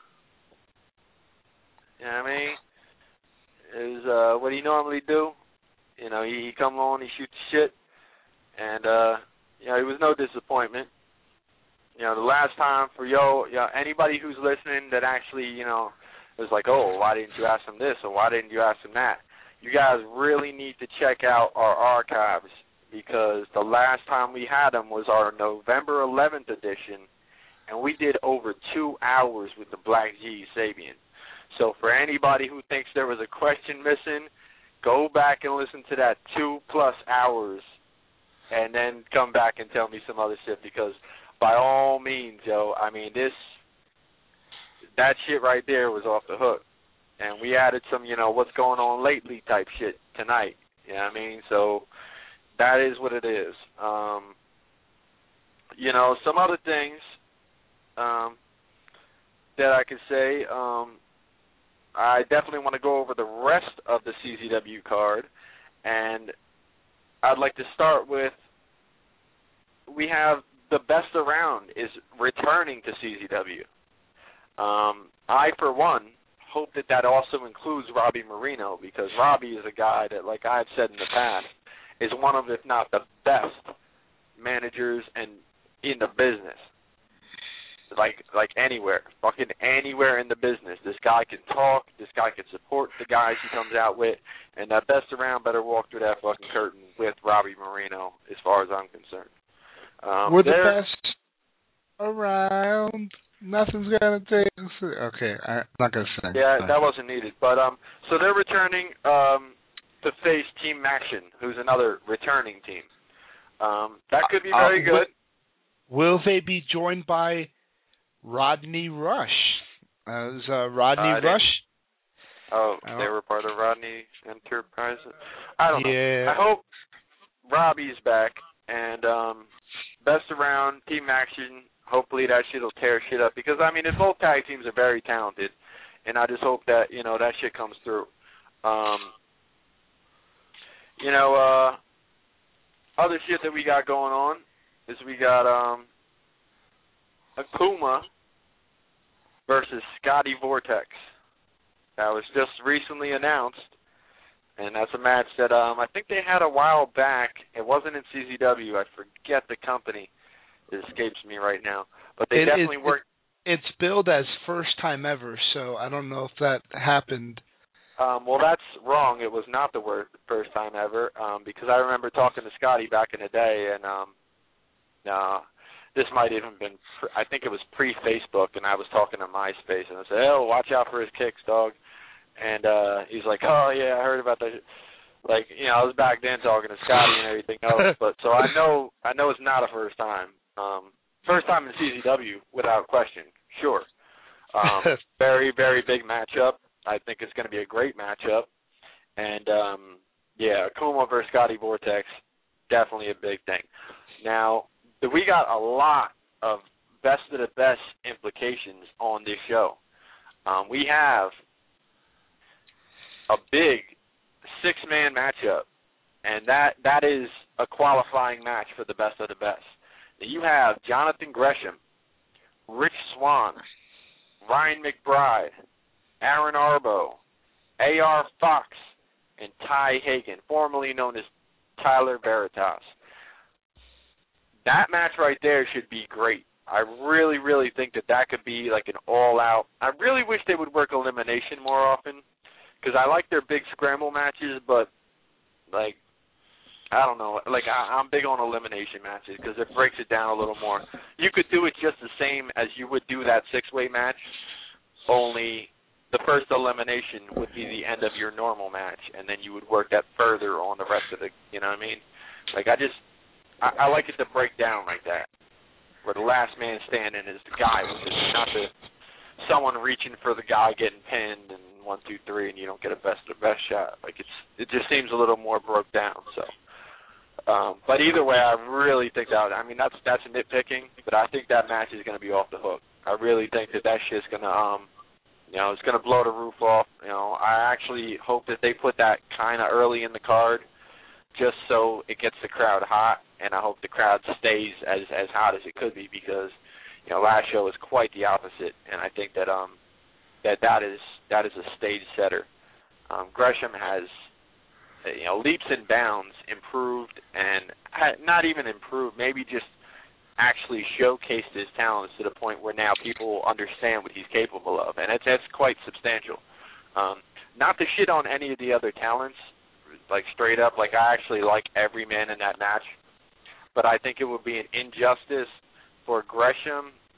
you know what I mean? It was what he normally do. He come on, he shoot the shit, and it was no disappointment. The last time for anybody who's listening that actually, was like, oh, why didn't you ask him this or why didn't you ask him that? You guys really need to check out our archives because the last time we had him was our November 11th edition, and we did over 2 hours with the Black G Sabian. So for anybody who thinks there was a question missing, go back and listen to that 2+ hours, and then come back and tell me some other shit, because by all means, yo, I mean, that shit right there was off the hook. And we added some, what's going on lately type shit tonight. You know what I mean? So that is what it is. Some other things that I could say, I definitely want to go over the rest of the CZW card. And I'd like to start with, we have the best around is returning to CZW. I, for one, hope that also includes Robbie Marino, because Robbie is a guy that, like I've said in the past, is one of, if not the best managers in the business. Like anywhere, fucking anywhere in the business. This guy can talk. This guy can support the guys he comes out with, and that best around better walk through that fucking curtain with Robbie Marino, as far as I'm concerned. We're the best around. Nothing's gonna take. Okay, I'm not gonna sing. Yeah, that wasn't needed. But so they're returning to face Team Action, who's another returning team. That could be very good. Will they be joined by Rodney Rush? Is Rodney Rush? Oh, they were part of Rodney Enterprises? I don't know. Yeah. I hope Robbie's back, and best around, Team Action, hopefully that shit will tear shit up, because, I mean, both tag teams are very talented, and I just hope that, that shit comes through. Other shit that we got going on is we got Akuma versus Scotty Vortex. That was just recently announced, and that's a match that I think they had a while back. It wasn't in CZW. I forget the company. It escapes me right now. But they definitely worked. It's billed as first time ever, so I don't know if that happened. Well, that's wrong. It was not the first time ever, because I remember talking to Scotty back in the day, and this might even been, I think it was pre-Facebook, and I was talking to MySpace, and I said, oh, watch out for his kicks, dog. And he's like, oh, yeah, I heard about that. Like, I was back then talking to Scotty and everything else, but so I know it's not a first time. First time in CZW, without question, sure. Very, very big matchup. I think it's going to be a great matchup. And, Akuma versus Scotty Vortex, definitely a big thing. Now, we got a lot of best of the best implications on this show. We have a big 6-man matchup, and that is a qualifying match for the best of the best. Now, you have Jonathan Gresham, Rich Swann, Ryan McBride, Aaron Arbo, A.R. Fox, and Ty Hagan, formerly known as Tyler Veritas. That match right there should be great. I really, really think that could be like an all-out. I really wish they would work elimination more often, because I like their big scramble matches, but, like, I don't know. Like, I'm big on elimination matches because it breaks it down a little more. You could do it just the same as you would do that 6-way match, only the first elimination would be the end of your normal match, and then you would work that further on the rest of the, you know what I mean? Like, I like it to break down like that, where the last man standing is the guy, not someone reaching for the guy getting pinned and 1, 2, 3, and you don't get a best of the best shot. Like, it just seems a little more broke down. So, but either way, I really think that's nitpicking, but I think that match is going to be off the hook. I really think that shit's going to it's going to blow the roof off. I actually hope that they put that kind of early in the card, just so it gets the crowd hot, and I hope the crowd stays as hot as it could be, because last show was quite the opposite, and I think that that is a stage setter. Gresham has leaps and bounds improved, and not even improved, maybe just actually showcased his talents to the point where now people understand what he's capable of, and that's quite substantial. Not to shit on any of the other talents, like straight up, like I actually like every man in that match, but I think it would be an injustice for Gresham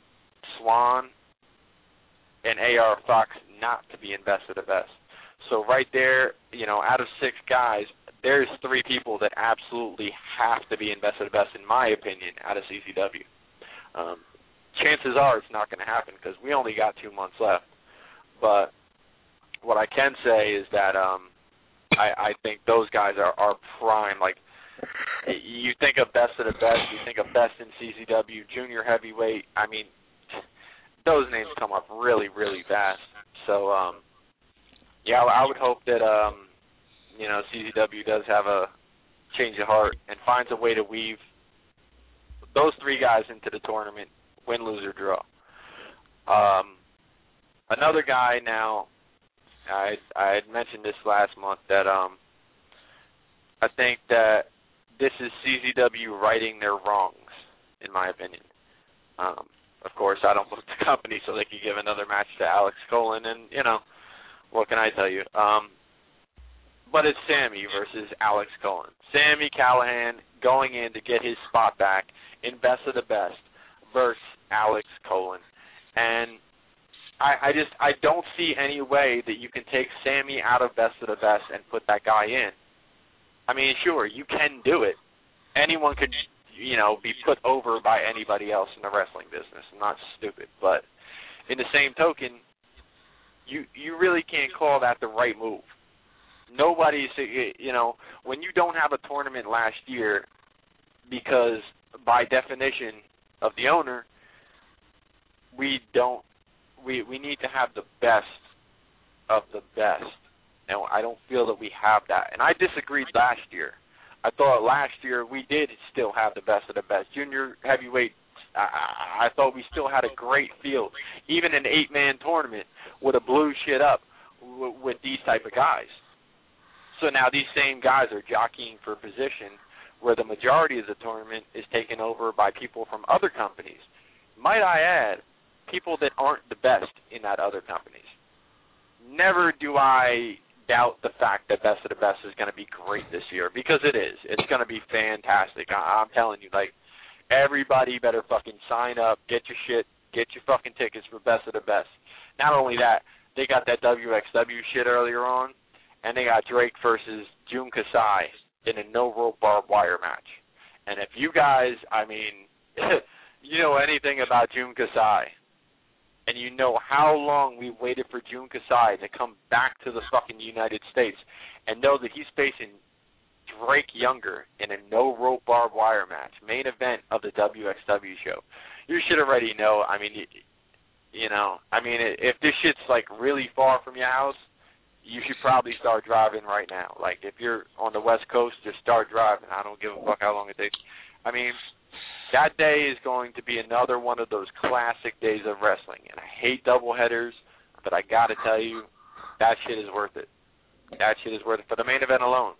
Swan and AR Fox not to be in best of the best. So right there, out of 6 guys, there's 3 people that absolutely have to be in best of the best, in my opinion, out of CZW. Chances are it's not going to happen because we only got 2 months left. But what I can say is that I think those guys are prime. Like, you think of best of the best, you think of best in CZW, junior heavyweight. I mean, those names come up really, really fast. So, I would hope that, CZW does have a change of heart and finds a way to weave those 3 guys into the tournament, win, lose, or draw. Another guy now, I had mentioned this last month, that I think that this is CZW righting their wrongs, in my opinion. Of course, I don't book the company, so they could give another match to Alex Colon, and, what can I tell you? But it's Sami versus Alex Colon. Sami Callihan going in to get his spot back in best of the best versus Alex Colon. And I don't see any way that you can take Sami out of best of the best and put that guy in. I mean, sure, you can do it. Anyone could, be put over by anybody else in the wrestling business. I'm not stupid. But in the same token, you really can't call that the right move. Nobody's, when you don't have a tournament last year because by definition of the owner, we need to have the best of the best. And I don't feel that we have that. And I disagreed last year. I thought last year we did still have the best of the best. Junior heavyweight, I thought we still had a great field. Even an 8-man tournament would have blew shit up with these type of guys. So now these same guys are jockeying for position where the majority of the tournament is taken over by people from other companies. Might I add, people that aren't the best in that other companies. Never do I doubt the fact that best of the best is going to be great this year, because it is. It's going to be fantastic. I'm telling you, like, everybody better fucking sign up, get your shit, get your fucking tickets for best of the best. Not only that, they got that WXW shit earlier on, and they got Drake versus Jun Kasai in a no-rope barbed wire match. And if you guys, you know anything about Jun Kasai, and you know how long we waited for Jun Kasai to come back to the fucking United States, and know that he's facing Drake Younger in a no-rope barbed wire match, main event of the WXW show, you should already know. If this shit's like really far from your house, you should probably start driving right now. Like, if you're on the West Coast, just start driving. I don't give a fuck how long it takes. That day is going to be another one of those classic days of wrestling. And I hate doubleheaders, but I got to tell you, that shit is worth it. That shit is worth it for the main event alone.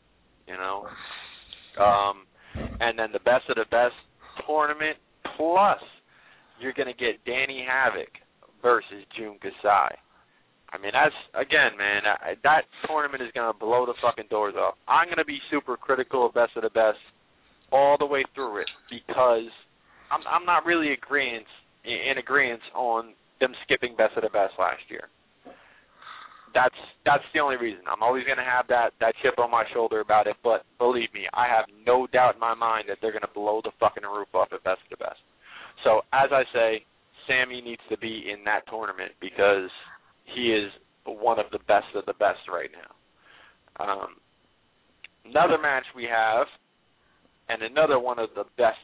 And then the best of the best tournament, plus you're going to get Danny Havoc versus Jun Kasai. That's, again, man, that tournament is going to blow the fucking doors off. I'm going to be super critical of best of the best all the way through it, because I'm not really in agreement on them skipping best of the best last year. That's the only reason. I'm always going to have that chip on my shoulder about it, but believe me, I have no doubt in my mind that they're going to blow the fucking roof off at best of the best. So, as I say, Sami needs to be in that tournament because he is one of the best right now. Another match we have, and another one of the best,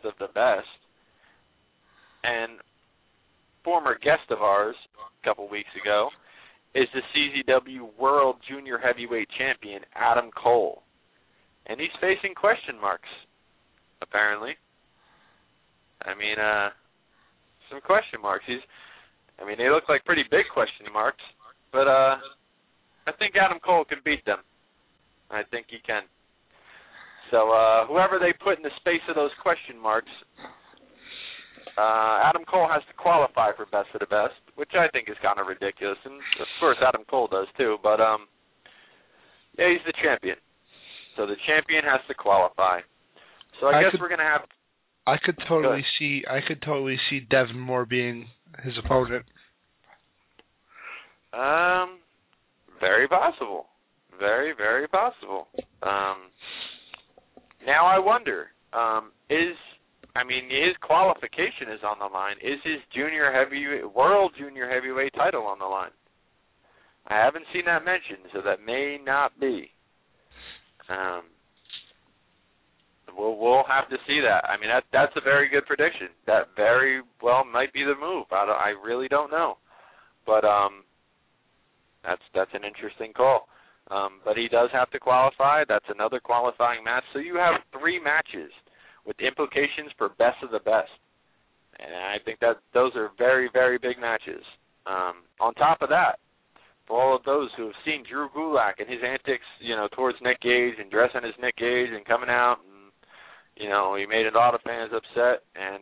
and former guest of ours a couple weeks ago, is the CZW World Junior Heavyweight Champion, Adam Cole. And he's facing question marks, apparently. Some question marks. They look like pretty big question marks, but I think Adam Cole can beat them. I think he can. So whoever they put in the space of those question marks, Adam Cole has to qualify for best of the best, which I think is kind of ridiculous. And, of course, Adam Cole does too. But, he's the champion. So the champion has to qualify. So I guess we're going to have... I could totally see Devin Moore being his opponent? Very possible. Very, very possible. Now I wonder, his qualification is on the line. Is his world junior heavyweight title on the line? I haven't seen that mentioned, so that may not be. We'll have to see that. I mean, that's a very good prediction. That very well might be the move. I really don't know, but that's an interesting call. But he does have to qualify. That's another qualifying match. So you have 3 matches with implications for best of the best, and I think that those are very, very big matches. On top of that, for all of those who have seen Drew Gulak and his antics, towards Nick Gage and dressing as Nick Gage and coming out, and he made a lot of fans upset. And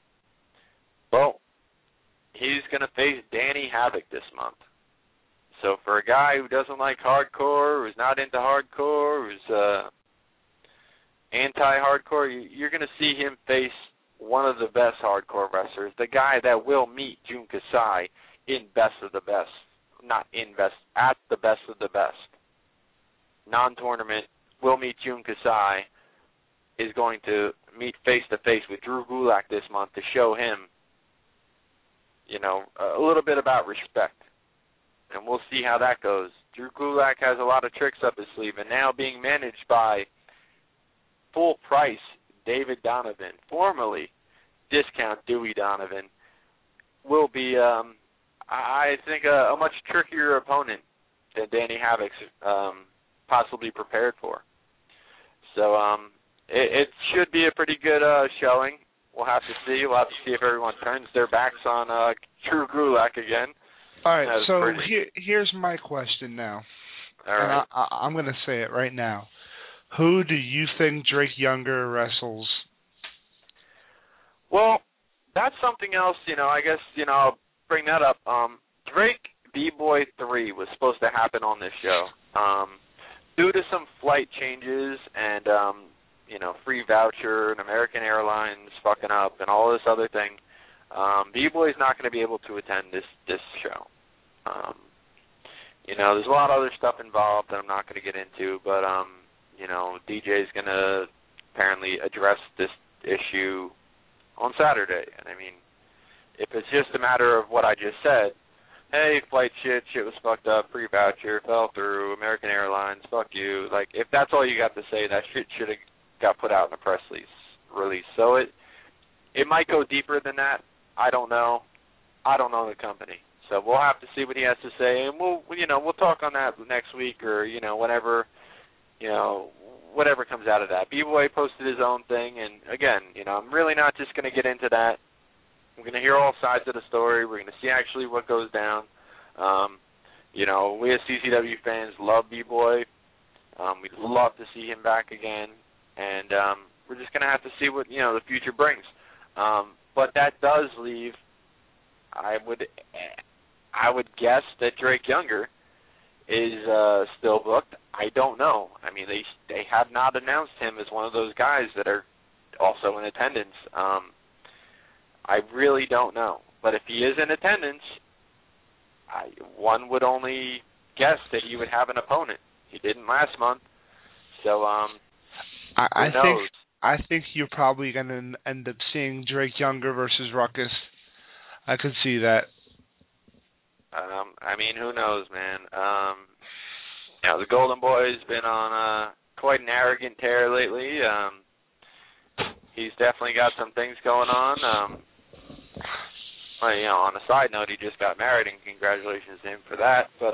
he's going to face Danny Havoc this month. So for a guy who doesn't like hardcore, who's not into hardcore, who's anti-hardcore, you're going to see him face one of the best hardcore wrestlers, the guy that will meet Jun Kasai in best of the best. Not in best, at the best of the best. Non-tournament, will meet Jun Kasai, is going to meet face-to-face with Drew Gulak this month to show him, a little bit about respect. And we'll see how that goes. Drew Gulak has a lot of tricks up his sleeve, and now being managed by full-price David Donovan, formerly Discount Dewey Donovan, will be, I think, a much trickier opponent than Danny Havoc's possibly prepared for. So it should be a pretty good showing. We'll have to see. We'll have to see if everyone turns their backs on Drew Gulak again. All right, so here's my question now. All right. And I'm going to say it right now. Who do you think Drake Younger wrestles? Well, that's something else, I guess, I'll bring that up. Drake B-Boy 3 was supposed to happen on this show. Due to some flight changes and, free voucher and American Airlines fucking up and all this other thing, B-Boy's not going to be able to attend this show. There's a lot of other stuff involved that I'm not going to get into, but, DJ's going to apparently address this issue on Saturday. And, if it's just a matter of what I just said, hey, flight shit was fucked up, free voucher, fell through, American Airlines, fuck you. Like, if that's all you got to say, that shit should have got put out in a press release. So it might go deeper than that. I don't know. I don't know the company. So we'll have to see what he has to say, and we'll talk on that next week or, whenever, whatever comes out of that. B-Boy posted his own thing, and again, I'm really not just going to get into that. I'm going to hear all sides of the story. We're going to see actually what goes down. We as CCW fans love B-Boy. We'd love to see him back again, and we're just going to have to see what, the future brings. But that does leave, I would guess that Drake Younger is still booked. I don't know. They have not announced him as one of those guys that are also in attendance. I really don't know. But if he is in attendance, one would only guess that he would have an opponent. He didn't last month. So I think you're probably going to end up seeing Drake Younger versus Ruckus. I could see that. Who knows, man? The Golden Boy's been on quite an arrogant tear lately. He's definitely got some things going on. On a side note, he just got married, and congratulations to him for that. But,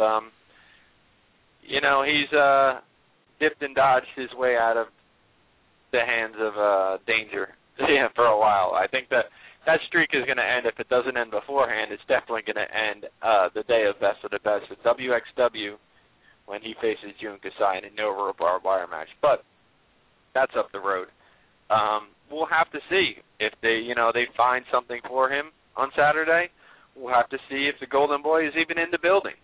he's dipped and dodged his way out of the hands of danger for a while. I think that streak is going to end. If it doesn't end beforehand, it's definitely going to end the day of Best of the Best with WXW when he faces Jun Kasai in a no barbed wire match. But that's up the road. We'll have to see if they find something for him on Saturday. We'll have to see if the Golden Boy is even in the building.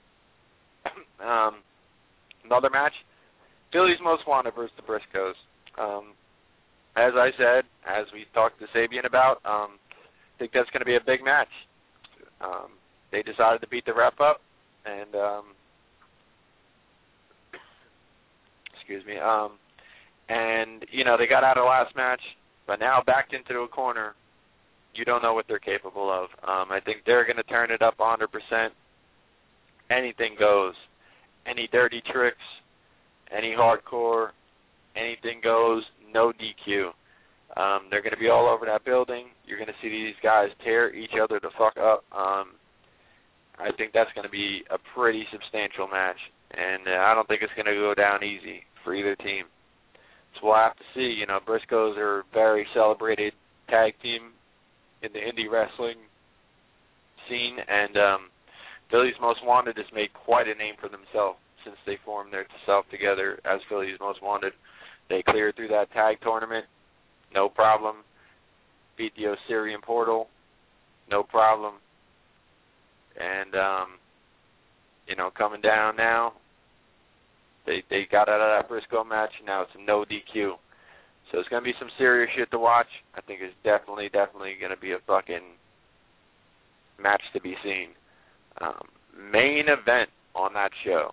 Another match, Philly's Most Wanted versus the Briscoes. As I said, as we talked to Sabian about, I think that's going to be a big match. They decided to beat the ref up, and and they got out of the last match, but now backed into a corner. You don't know what they're capable of. I think they're going to turn it up 100%. Anything goes. Any dirty tricks, any hardcore, anything goes. No DQ. They're going to be all over that building. You're going to see these guys tear each other the fuck up. I think that's going to be a pretty substantial match, and I don't think it's going to go down easy for either team. So we'll have to see. Briscoes are a very celebrated tag team in the indie wrestling scene, and Philly's Most Wanted has made quite a name for themselves since they formed themselves together as Philly's Most Wanted. They cleared through that tag tournament, no problem. Beat the Osirian Portal, no problem. And, coming down now, they got out of that Briscoe match, and now it's a no DQ. So it's going to be some serious shit to watch. I think it's definitely going to be a fucking match to be seen. Main event on that show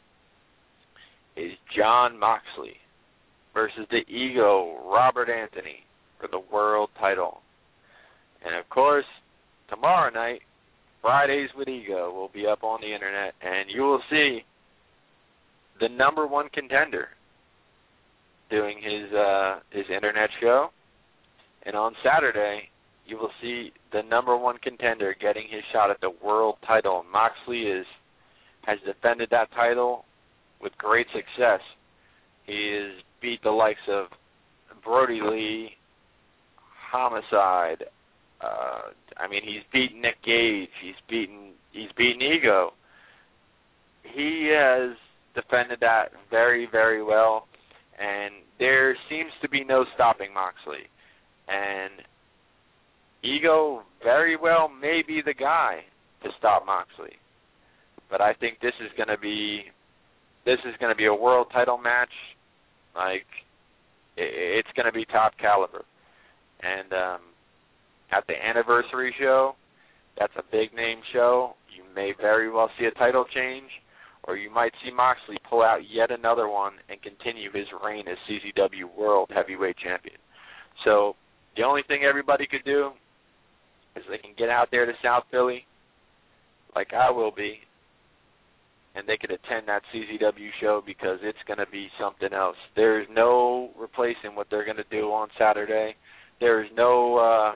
is Jon Moxley versus the Ego, Robert Anthony, for the world title. And, of course, tomorrow night, Fridays with Ego will be up on the internet, and you will see the number one contender doing his internet show. And on Saturday, you will see the number one contender getting his shot at the world title. Moxley has defended that title with great success. He has beat the likes of Brody Lee, Homicide. He's beaten Nick Gage. He's beaten Ego. He has defended that very, very well, and there seems to be no stopping Moxley. And Ego very well may be the guy to stop Moxley. But I think this is going to be a world title match. Like, it's going to be top caliber. And at the anniversary show, that's a big name show. You may very well see a title change, or you might see Moxley pull out yet another one and continue his reign as CZW World Heavyweight Champion. So the only thing everybody could do is they can get out there to South Philly, like I will be, and they could attend that CZW show because it's going to be something else. There's no replacing what they're going to do on Saturday. There's no,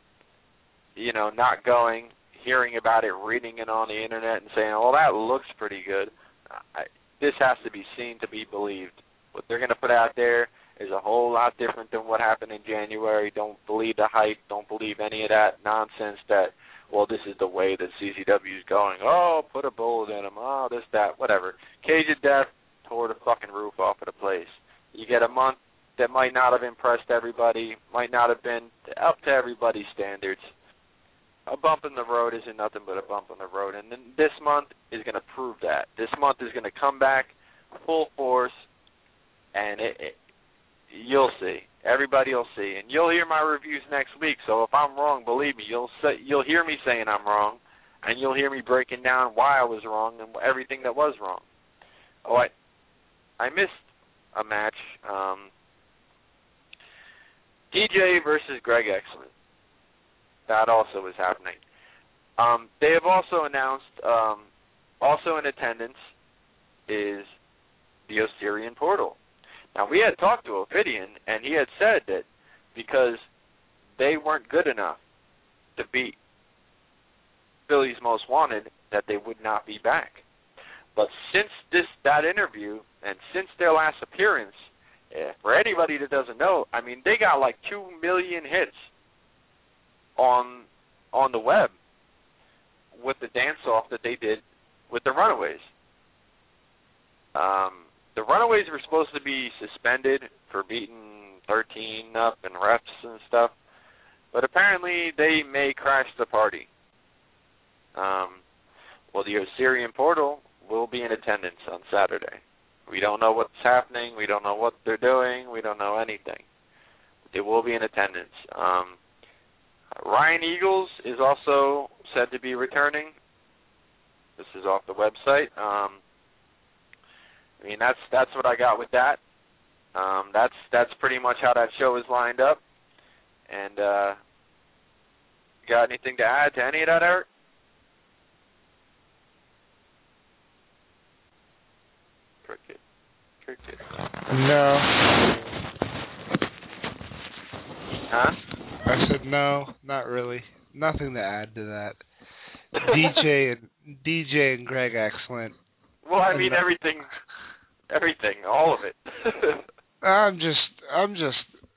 not going, hearing about it, reading it on the internet and saying, well, that looks pretty good. This has to be seen to be believed. What they're going to put out there is a whole lot different than what happened in January. Don't believe the hype. Don't believe any of that nonsense that, well, this is the way that CZW is going. Oh, put a bullet in them. Oh, this, that, whatever. Cage of Death tore the fucking roof off of the place. You get a month that might not have impressed everybody, might not have been up to everybody's standards. A bump in the road isn't nothing but a bump in the road. And then this month is going to prove that. This month is going to come back full force, and you'll see. Everybody will see. And you'll hear my reviews next week, so if I'm wrong, believe me, you'll hear me saying I'm wrong, and you'll hear me breaking down why I was wrong and everything that was wrong. Oh, I missed a match. DJ versus Greg Excellent. That also is happening. They have also announced, also in attendance is the Osirian Portal. Now, we had talked to Ophidian, and he had said that because they weren't good enough to beat Philly's Most Wanted, that they would not be back. But since that interview and since their last appearance, for anybody that doesn't know, they got like 2 million hits on the web with the dance-off that they did with the Runaways. The Runaways were supposed to be suspended for beating 13 up and refs and stuff, but apparently they may crash the party. Well, the Osirian Portal will be in attendance on Saturday. We don't know what's happening. We don't know what they're doing. We don't know anything. They will be in attendance. Ryan Eagles is also said to be returning. This is off the website. I mean, that's what I got with that. That's pretty much how that show is lined up. And got anything to add to any of that, Eric? Cricket. No. Huh? I said no, not really. Nothing to add to that. DJ and Greg, excellent. Well, I mean everything, all of it. I'm just.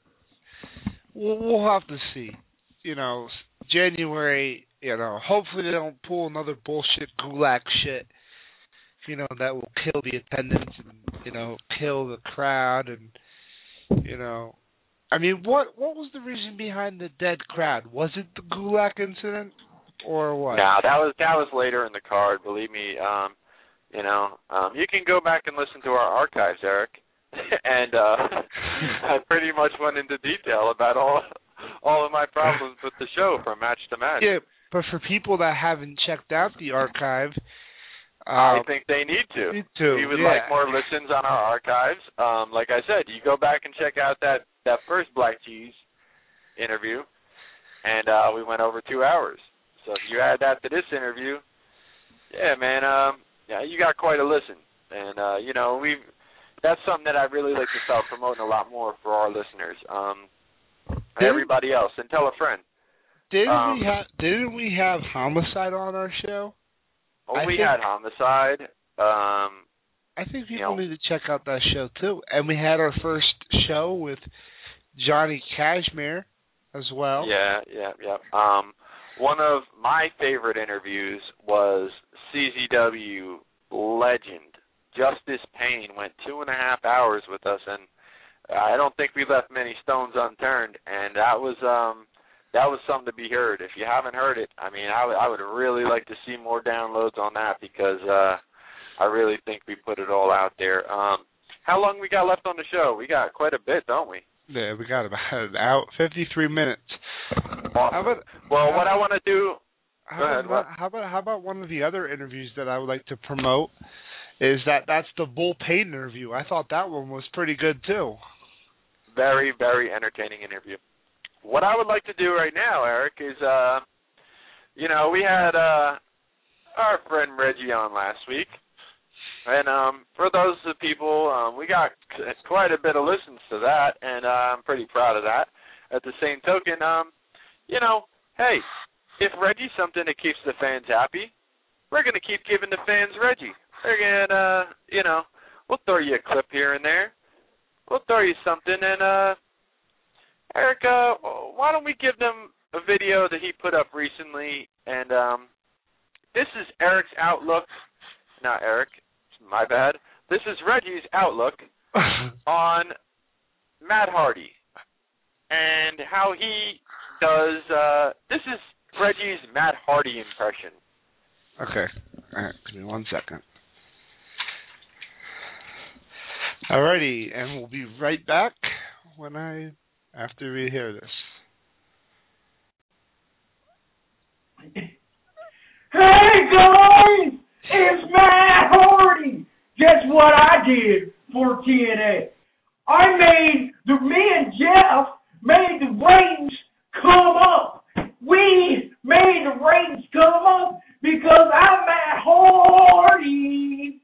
We'll have to see. You know, January. You know, hopefully they don't pull another bullshit Gulak shit. You know, that will kill the attendance and, you know, kill the crowd and, you know. I mean, what was the reason behind the dead crowd? Was it the Gulak incident or what? No, that was later in the card. Believe me, you know, you can go back and listen to our archives, Eric, and I pretty much went into detail about all of my problems with the show from match to match. Yeah, but for people that haven't checked out the archive, I think they need to. If you would like more listens on our archives, like I said, you go back and check out that first Black Cheese interview, and we went over 2 hours. So if you add that to this interview, yeah, man, you got quite a listen. And, you know, that's something that I really like to start promoting a lot more for our listeners, everybody else, and tell a friend. Didn't we have Homicide on our show? Oh, we had Homicide. I think people need to check out that show, too. And we had our first show with Johnny Cashmere as well. Yeah. One of my favorite interviews was CZW legend Justice Payne went 2.5 hours with us, and I don't think we left many stones unturned. And that was something to be heard. If you haven't heard it, I mean, I would really like to see more downloads on that because I really think we put it all out there. How long we got left on the show? We got quite a bit, don't we? Yeah, we got about an hour, 53 minutes. Awesome. What I want to do... How about one of the other interviews that I would like to promote is that's the Bull Payne interview. I thought that one was pretty good, too. Very, very entertaining interview. What I would like to do right now, Eric, is, you know, we had our friend Reggie on last week. And for those people, we got quite a bit of listens to that, and I'm pretty proud of that. At the same token, you know, hey, if Reggie's something that keeps the fans happy, we're going to keep giving the fans Reggie. They're going to, you know, we'll throw you a clip here and there. We'll throw you something, and Eric, why don't we give them a video that he put up recently, and this is Eric's outlook. Not Eric, my bad. This is Reggie's outlook on Matt Hardy and how he does, this is Reggie's Matt Hardy impression. Okay. All right, give me 1 second. Alrighty, and we'll be right back after we hear this. Hey guys, it's Matt Hardy. Guess what I did for TNA? Me and Jeff made the ratings come up. We made the ratings come up because I'm Matt Hardy.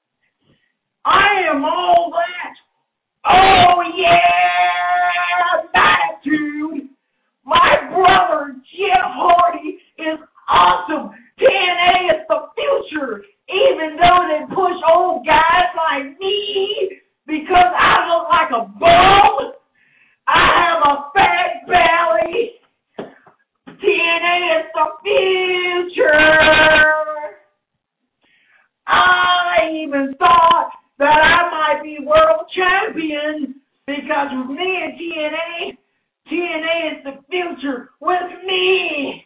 I am all that. Oh yeah, attitude. My brother Jeff Hardy is awesome. TNA is the future, even though they push old guys like me because I look like a bum. I have a fat belly. TNA is the future. I even thought that I might be world champion because with me and TNA is the future with me,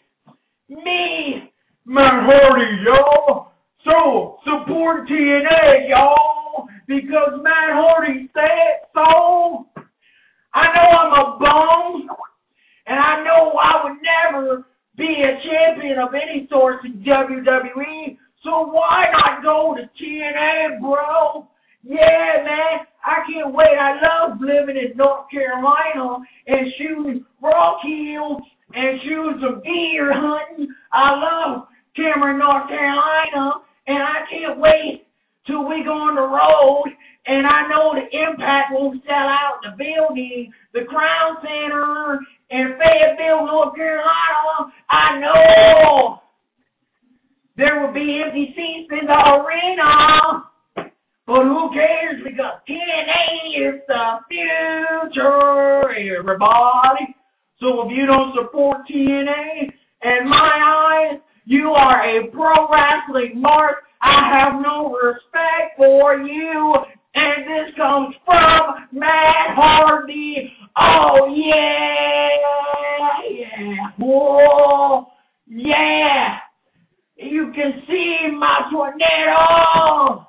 Matt Hardy, y'all. So support TNA, y'all, because Matt Hardy said so. I know I'm a bum, and I know I would never be a champion of of any source in WWE, so why not go to TNA, bro? Yeah, man, I can't wait. I love living in North Carolina and shooting rock hills and shooting some deer hunting. I love Cameron, North Carolina, and I can't wait till we go on the road. And I know the Impact won't sell out the building, the Crown Center in Fayetteville, North Carolina. I know there will be empty seats in the arena. But who cares, because TNA is the future, everybody. So if you don't support TNA, in my eyes, you are a pro wrestling mark. I have no respect for you. And this comes from Matt Hardy. Oh, yeah. Whoa, yeah. You can see my tornado.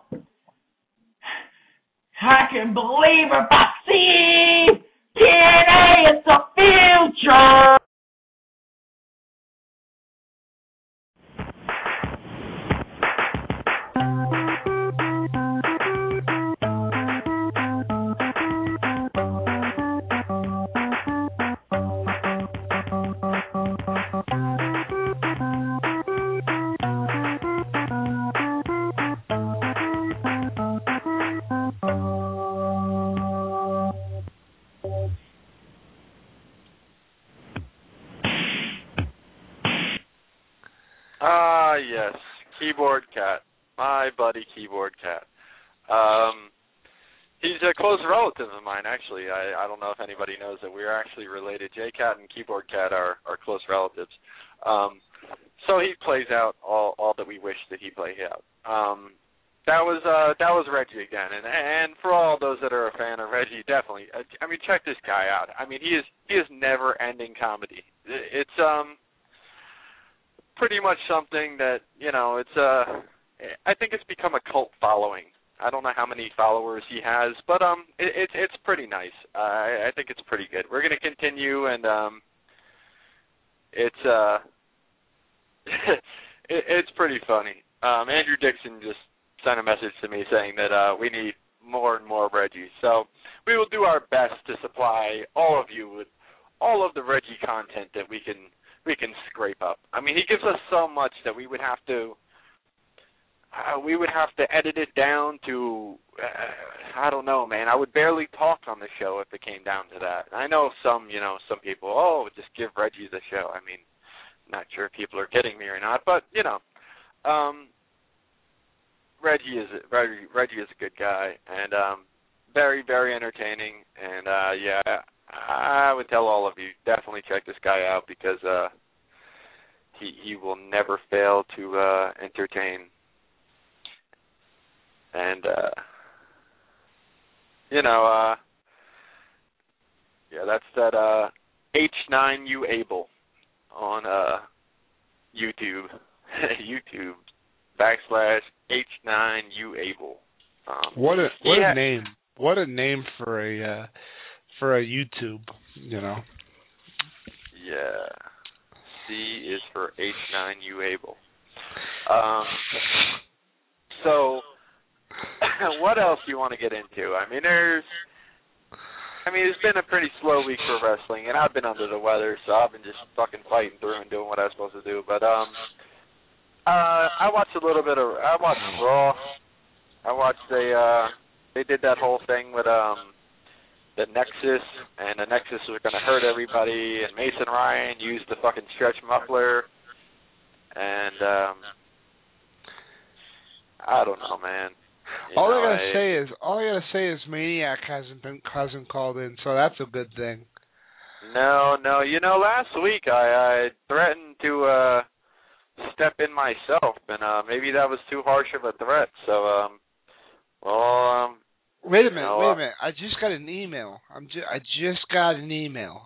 I can believe if I see TNA is the future. Yes, Keyboard Cat, my buddy Keyboard Cat. He's a close relative of mine, actually. I don't know if anybody knows that we're actually related. J-Cat and Keyboard Cat are close relatives. So he plays out all that we wish that he played out. That was Reggie again, and for all those that are a fan of Reggie, definitely. I mean, check this guy out. I mean, he is never-ending comedy. It's pretty much something that, you know, I think it's become a cult following. I don't know how many followers he has, but it's pretty nice. I think it's pretty good. We're gonna continue, and it's it's pretty funny. Andrew Dixon just sent a message to me saying that we need more and more Reggie. So we will do our best to supply all of you with all of the Reggie content that we can scrape up. I mean, he gives us so much that we would have to edit it down to I don't know, man. I would barely talk on the show if it came down to that. I know some people, just give Reggie the show. I mean, not sure if people are kidding me or not, but you know, Reggie is a good guy and very, very entertaining. And yeah, I would tell all of you, definitely check this guy out because he will never fail to entertain. And you know, yeah, that's that H9U Able on YouTube. YouTube /H9U Able. What a name! What a name for a YouTube, you know. Yeah. C is for H9U Able. So, what else do you want to get into? I mean, it's been a pretty slow week for wrestling, and I've been under the weather, so I've been just fucking fighting through and doing what I'm supposed to do. But I watched Raw. I watched they did that whole thing with the Nexus, and the Nexus was going to hurt everybody, and Mason Ryan used the fucking stretch muffler, and I don't know, man. All I gotta say is Maniac hasn't called in, so that's a good thing. No. You know, last week I threatened to step in myself, and maybe that was too harsh of a threat. So, Wait a minute. I just got an email. I just got an email.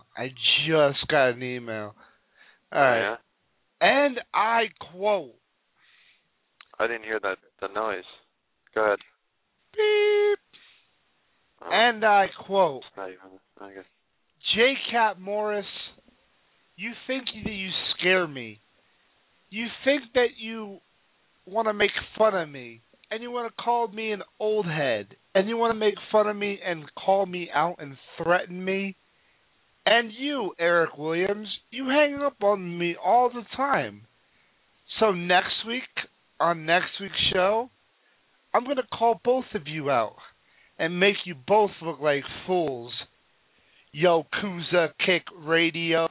All right. Yeah? And I quote. I didn't hear the noise. Go ahead. Beep. Oh. And I quote. It's not even. Okay. J. Cat Morris, you think that you scare me. you think that you want to make fun of me, and you want to call me an old head, and you want to make fun of me and call me out and threaten me. And you, Eric Williams, you hang up on me all the time. So next week, on next week's show, I'm going to call both of you out and make you both look like fools. Yakuza Kick Radio.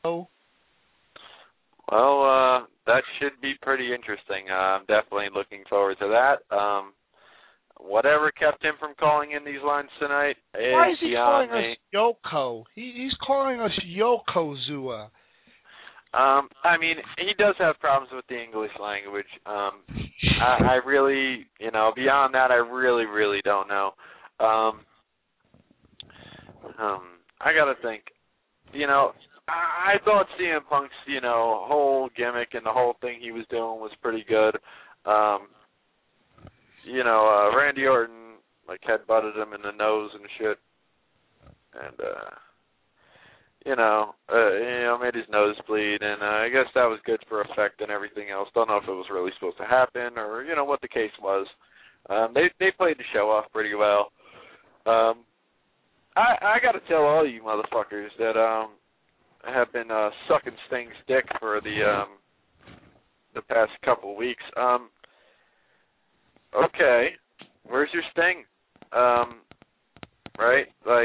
Well, that should be pretty interesting. I'm definitely looking forward to that. Whatever kept him from calling in these lines tonight is Why is he calling me. us Yoko? He's calling us Yokozuna. I mean, he does have problems with the English language. I really, beyond that, I really, really don't know. I gotta think. I thought CM Punk's, whole gimmick and the whole thing he was doing was pretty good. Randy Orton headbutted him in the nose and shit, and made his nose bleed, and I guess that was good for effect and everything else. Don't know if it was really supposed to happen or what the case was. They played the show off pretty well. I got to tell all you motherfuckers that have been sucking Sting's dick for the past couple weeks. Okay, where's your Sting? Right?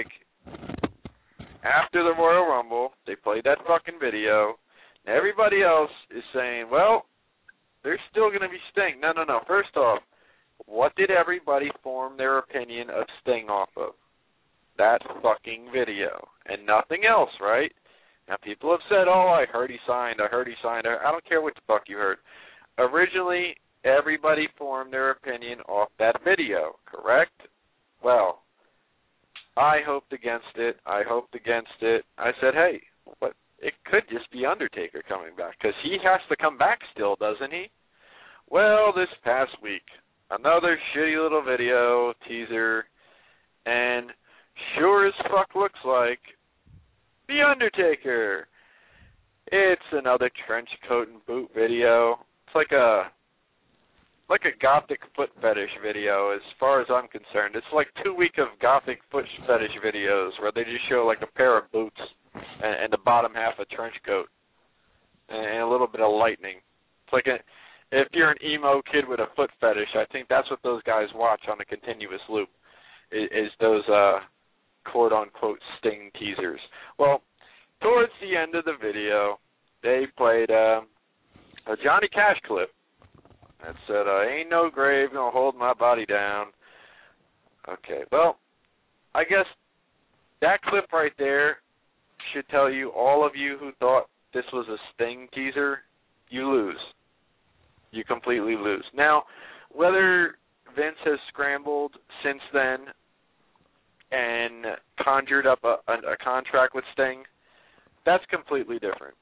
After the Royal Rumble, they played that fucking video. Everybody else is saying, well, there's still going to be Sting. No. First off, what did everybody form their opinion of Sting off of? That fucking video. And nothing else, right? Now, people have said, I heard he signed. I don't care what the fuck you heard. Originally, everybody formed their opinion off that video, correct? Well, I hoped against it. I said, hey, but it could just be Undertaker coming back, because he has to come back still, doesn't he? Well, this past week, another shitty little video, teaser, and sure as fuck looks like The Undertaker. It's another trench coat and boot video. It's like a gothic foot fetish video as far as I'm concerned. It's like 2 weeks of gothic foot fetish videos where they just show a pair of boots and the bottom half a trench coat and a little bit of lightning. It's like if you're an emo kid with a foot fetish, I think that's what those guys watch on a continuous loop is those quote-unquote Sting teasers. Well, towards the end of the video, they played a Johnny Cash clip that said, ain't no grave gonna hold my body down. Okay, well, I guess that clip right there should tell you, all of you who thought this was a Sting teaser, you lose. You completely lose. Now, whether Vince has scrambled since then and conjured up a contract with Sting, that's completely different.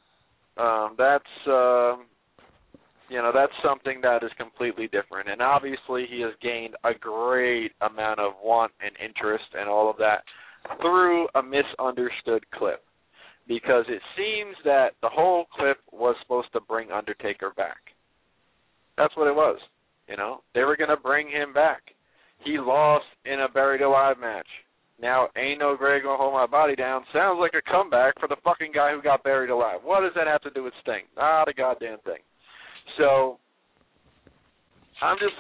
That's something that is completely different. And obviously he has gained a great amount of want and interest and all of that through a misunderstood clip. Because it seems that the whole clip was supposed to bring Undertaker back. That's what it was. They were going to bring him back. He lost in a Buried Alive match. Now, ain't no grave gonna hold my body down sounds like a comeback for the fucking guy who got buried alive. What does that have to do with Sting? Not a goddamn thing. So, I'm just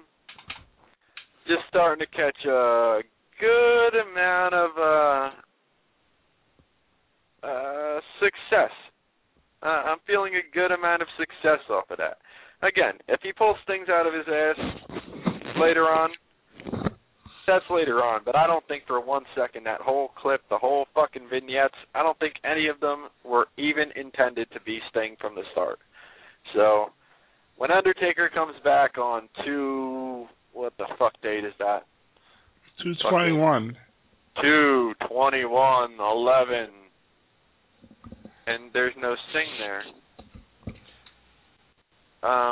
starting to catch a good amount of success. I'm feeling a good amount of success off of that. Again, if he pulls Stings out of his ass later on, that's later on, but I don't think for 1 second that whole clip, the whole fucking vignettes, I don't think any of them were even intended to be Sting from the start. So, when Undertaker comes back on what the fuck date is that? 2/21. 2/21/11, and there's no Sting there.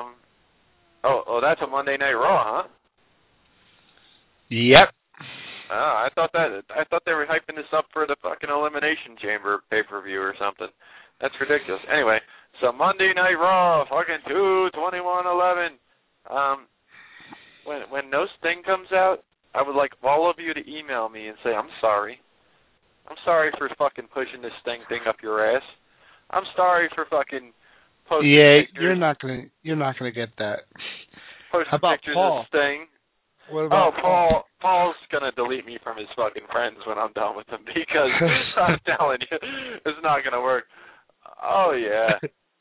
Oh, that's a Monday Night Raw, huh? Yep. I thought they were hyping this up for the fucking Elimination Chamber pay-per-view or something. That's ridiculous. Anyway, so Monday Night Raw, fucking 2/21/11. When no Sting comes out, I would like all of you to email me and say, I'm sorry. I'm sorry for fucking pushing this Sting thing up your ass. I'm sorry for fucking posting pictures. You're not gonna get that. Posting How about pictures Paul? of Sting. What about Paul? Paul's gonna delete me from his fucking friends when I'm done with him because I'm telling you, it's not gonna work. Oh yeah.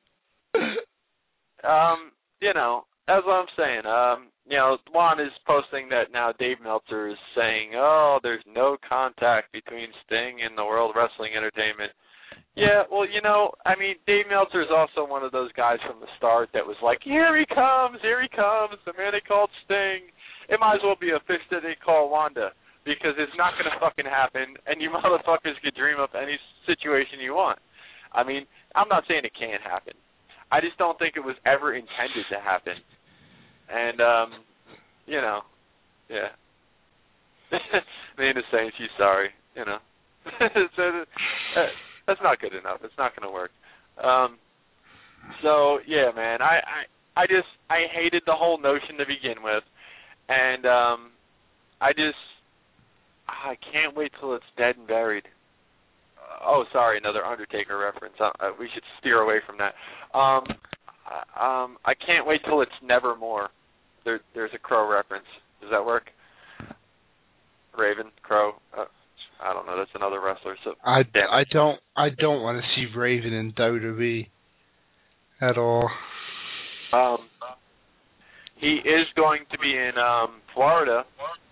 You know, that's what I'm saying. You know, Juan is posting that now Dave Meltzer is saying, oh, there's no contact between Sting and the World Wrestling Entertainment. Yeah, well, you know, I mean, Dave Meltzer is also one of those guys from the start that was like, here he comes, the man they called Sting. It might as well be a fish that they call Wanda, because it's not going to fucking happen, and you motherfuckers could dream up any situation you want. I mean, I'm not saying it can't happen. I just don't think it was ever intended to happen. And, you know, yeah. Nina's saying she's sorry, you know. So, that's not good enough. It's not going to work. So, yeah, man, I hated the whole notion to begin with. And I can't wait till it's dead and buried. Oh, sorry, another Undertaker reference. We should steer away from that. I can't wait till it's Nevermore. There's a Crow reference. Does that work? Raven, Crow. I don't know. That's another wrestler. So I don't want to see Raven in WWE at all. He is going to be in Florida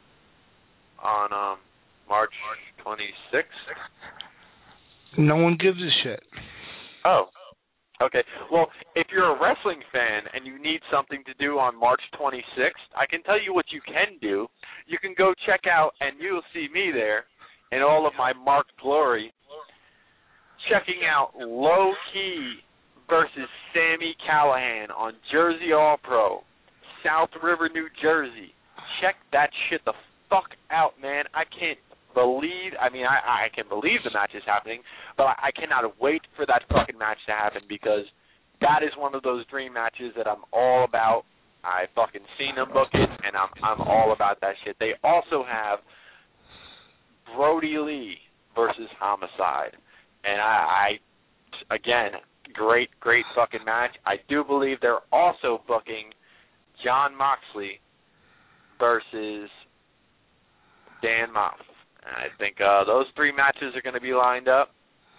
on March 26th. No one gives a shit. Oh, okay. Well, if you're a wrestling fan and you need something to do on March 26th, I can tell you what you can do. You can go check out, and you'll see me there in all of my marked glory, checking out Low Key versus Sami Callihan on Jersey All Pro, South River, New Jersey. Check that shit the fuck out, man. I can believe the match is happening, but I cannot wait for that fucking match to happen, because that is one of those dream matches that I'm all about. I fucking seen them book it, and I'm all about that shit. They also have Brody Lee versus Homicide, and I again, great fucking match. I do believe they're also booking Jon Moxley versus Dan Moff. I think those three matches are going to be lined up.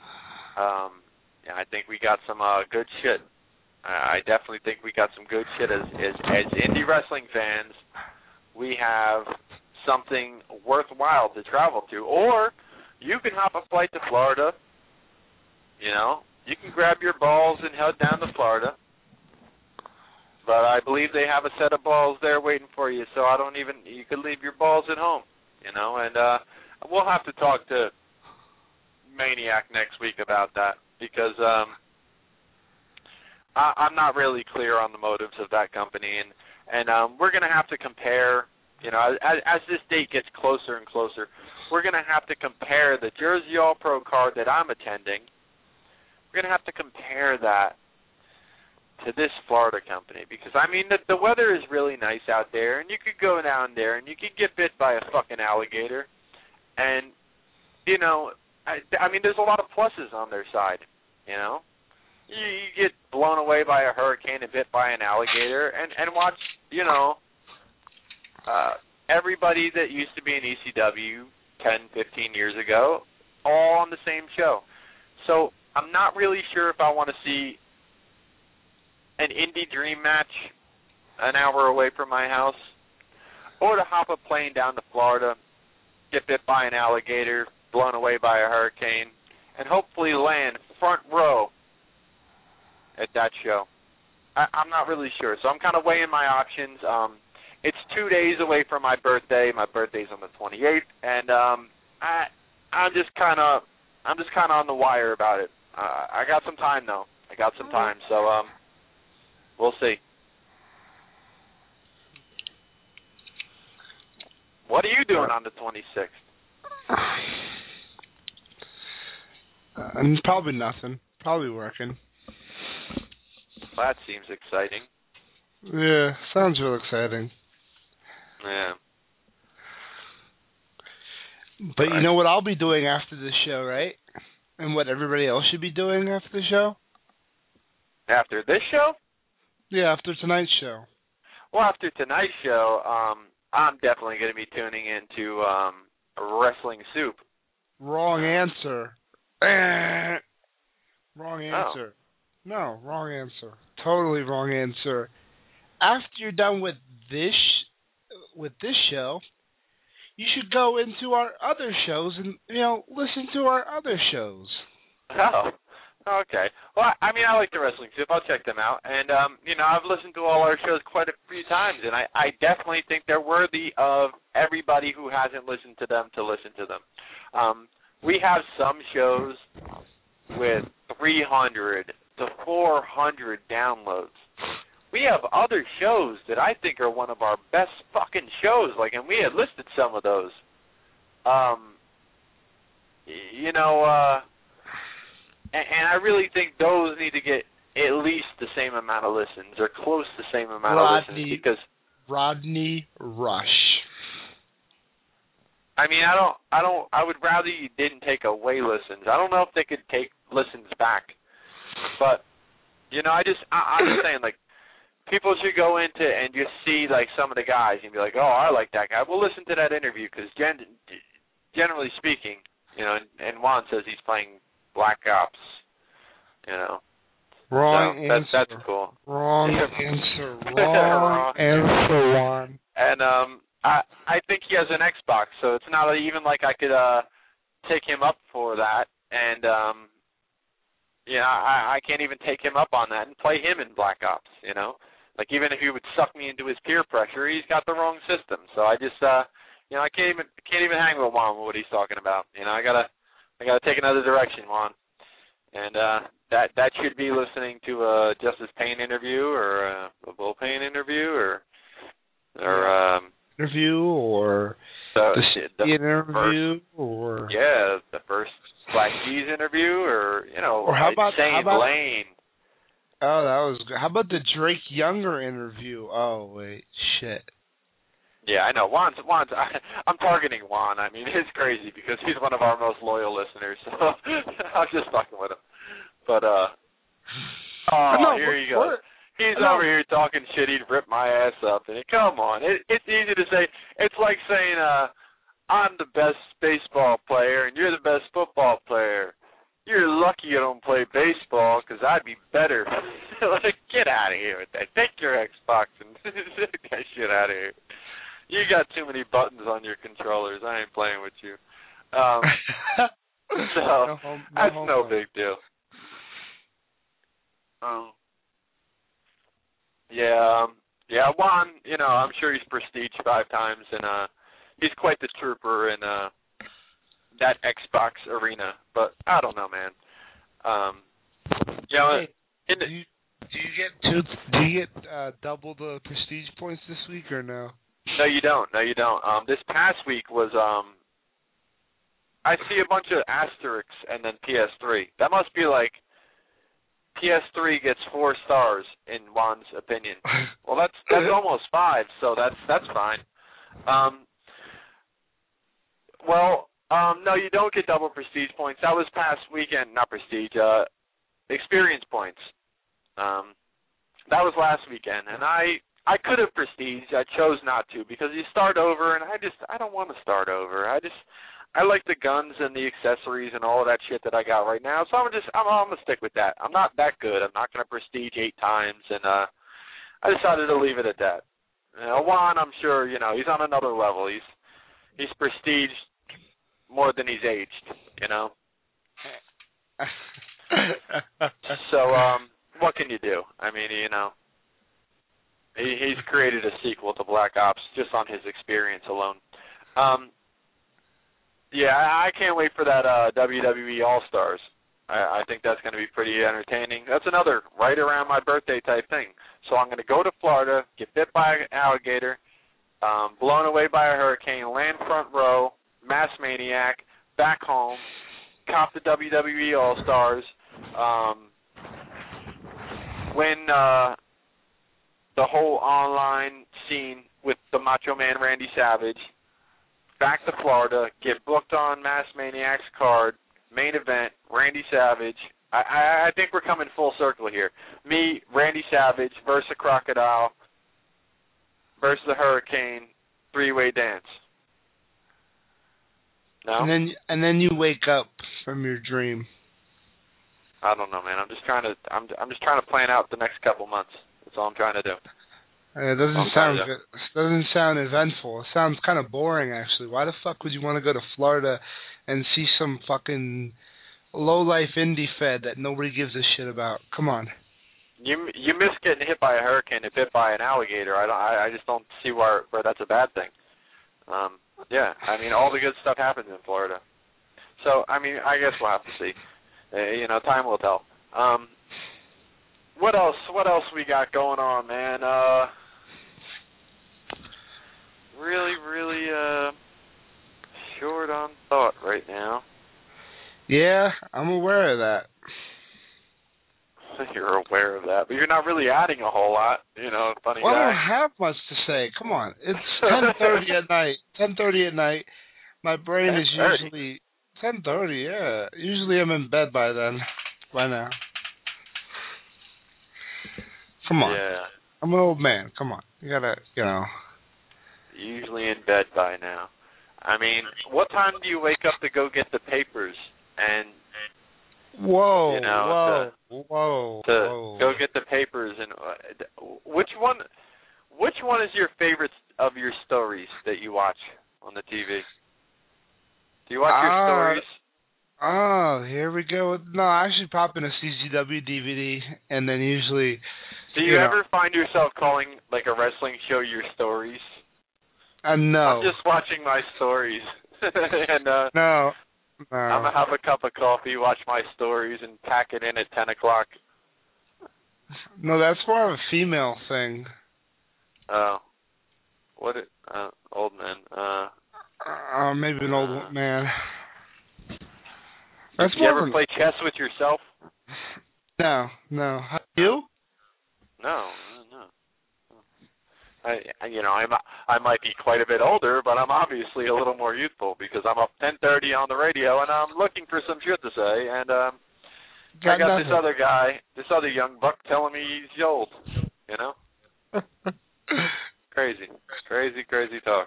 I think we got some good shit. I definitely think we got some good shit. As indie wrestling fans, we have something worthwhile to travel to. Or you can hop a flight to Florida. You know, you can grab your balls and head down to Florida. But I believe they have a set of balls there waiting for you, so you could leave your balls at home, you know, and we'll have to talk to Maniac next week about that, because I'm not really clear on the motives of that company, and we're going to have to compare, you know, as this date gets closer and closer, we're going to have to compare the Jersey All-Pro card that I'm attending. We're going to have to compare that to this Florida company, because, I mean, the weather is really nice out there, and you could go down there, and you could get bit by a fucking alligator, and, you know, I mean, there's a lot of pluses on their side, you know. You get blown away by a hurricane and bit by an alligator, and watch, you know, everybody that used to be in ECW 10, 15 years ago, all on the same show. So I'm not really sure if I want to see an indie dream match an hour away from my house, or to hop a plane down to Florida, get bit by an alligator, blown away by a hurricane, and hopefully land front row at that show. I'm not really sure, so I'm kind of weighing my options. It's 2 days away from my birthday. My birthday's on the 28th, and I'm just kind of on the wire about it. I got some time though. So we'll see. What are you doing on the 26th? And probably nothing. Probably working. Well, that seems exciting. Yeah, sounds real exciting. Yeah. But you know what I'll be doing after this show, right? And what everybody else should be doing after the show? After this show? Yeah, after tonight's show. Well, after tonight's show, I'm definitely going to be tuning into Wrestling Soup. Wrong answer. Wrong answer. Oh. No, wrong answer. Totally wrong answer. After you're done with this show, you should go into our other shows and, listen to our other shows. Oh, okay. Well, I mean, I like the Wrestling Soup. I'll check them out. And, I've listened to all our shows quite a few times, and I definitely think they're worthy of everybody who hasn't listened to them to listen to them. We have some shows with 300 to 400 downloads. We have other shows that I think are one of our best fucking shows, and we had listed some of those. And I really think those need to get at least the same amount of listens or close to the same amount of listens because Rodney Rush. I mean, I would rather you didn't take away listens. I don't know if they could take listens back. But, I'm just saying, people should go into and just see, some of the guys and be like, oh, I like that guy. We'll listen to that interview because generally speaking, and Juan says he's playing Black Ops, Wrong so answer. That's cool. Wrong answer. Wrong answer, Juan. And I think he has an Xbox, so it's not even like I could take him up for that. And, I can't even take him up on that and play him in Black Ops, even if he would suck me into his peer pressure, he's got the wrong system. So I just, I can't even hang with Juan with what he's talking about. I gotta take another direction, Juan. And that should be listening to a Justice Payne interview or a Bull Payne interview or interview or the interview or the first Black Keys interview or or how about Lane. Oh, that was good. How about the Drake Younger interview? Oh wait, shit. Yeah, I know. Juan's I'm targeting Juan. I mean, it's crazy because he's one of our most loyal listeners. So I was just fucking with him. But here you go. He's over here talking shit. He'd rip my ass up. And come on, it's easy to say. It's like saying I'm the best baseball player and you're the best football player. You're lucky you don't play baseball because I'd be better. Get out of here with that. Take your Xbox and take that shit out of here. You got too many buttons on your controllers. I ain't playing with you. So that's no big deal. Juan, I'm sure he's prestige 5 times, and he's quite the trooper in that Xbox arena. But I don't know, man. Do you get double the prestige points this week or no? No, you don't. This past week was I see a bunch of asterisks and then PS3. That must be like PS3 gets 4 stars in Juan's opinion. Well, that's almost 5, so that's fine. No, you don't get double prestige points. That was past weekend, not prestige, experience points. That was last weekend, and I could have prestige. I chose not to because you start over, and I don't want to start over. I like the guns and the accessories and all of that shit that I got right now, so I'm gonna stick with that. I'm not that good. I'm not gonna prestige 8 times, and I decided to leave it at that. Juan, I'm sure he's on another level. He's prestiged more than he's aged. So what can you do? I mean, he's created a sequel to Black Ops just on his experience alone. I can't wait for that WWE All-Stars. I think that's going to be pretty entertaining. That's another right around my birthday type thing. So I'm going to go to Florida, get bit by an alligator, blown away by a hurricane, land front row, Mass Maniac, back home, cop the WWE All-Stars, win the whole online scene with the Macho Man Randy Savage, back to Florida, get booked on Mass Maniac's card, main event, Randy Savage. I think we're coming full circle here. Me, Randy Savage versus Crocodile versus the Hurricane, three-way dance. No? And then you wake up from your dream. I don't know, man. I'm just trying to plan out the next couple months. That's all I'm trying to do. It doesn't sound good. It doesn't sound eventful. It sounds kind of boring, actually. Why the fuck would you want to go to Florida and see some fucking low-life indie fed that nobody gives a shit about? Come on. You miss getting hit by a hurricane and hit by an alligator. I just don't see where that's a bad thing. Yeah, I mean, all the good stuff happens in Florida. So, I mean, I guess we'll have to see. Time will tell. What else we got going on, man? Really short on thought right now. Yeah, I'm aware of that. You're aware of that, but you're not really adding a whole lot. Funny Well, guy. I don't have much to say. Come on. It's 10:30 at night. 10:30 at night. My brain is usually 10:30, yeah. Usually I'm in bed by now. Come on. Yeah. I'm an old man. Come on. You gotta, Usually in bed by now. I mean, what time do you wake up to go get the papers and Whoa. Go get the papers and which one is your favorite of your stories that you watch on the TV? Do you watch your stories? Oh, here we go. No, I actually pop in a CZW DVD and then usually. Do you ever find yourself calling like a wrestling show your stories? No. I'm just watching my stories. And No. I'm going to have a cup of coffee, watch my stories, and pack it in at 10 o'clock. No, that's more of a female thing. Oh. Old man. Maybe an old man. Do you ever play chess with yourself? No. You? No. I might be quite a bit older, but I'm obviously a little more youthful because I'm up 10:30 on the radio and I'm looking for some shit to say, and I got this other guy, this other young buck telling me he's old. Crazy talk.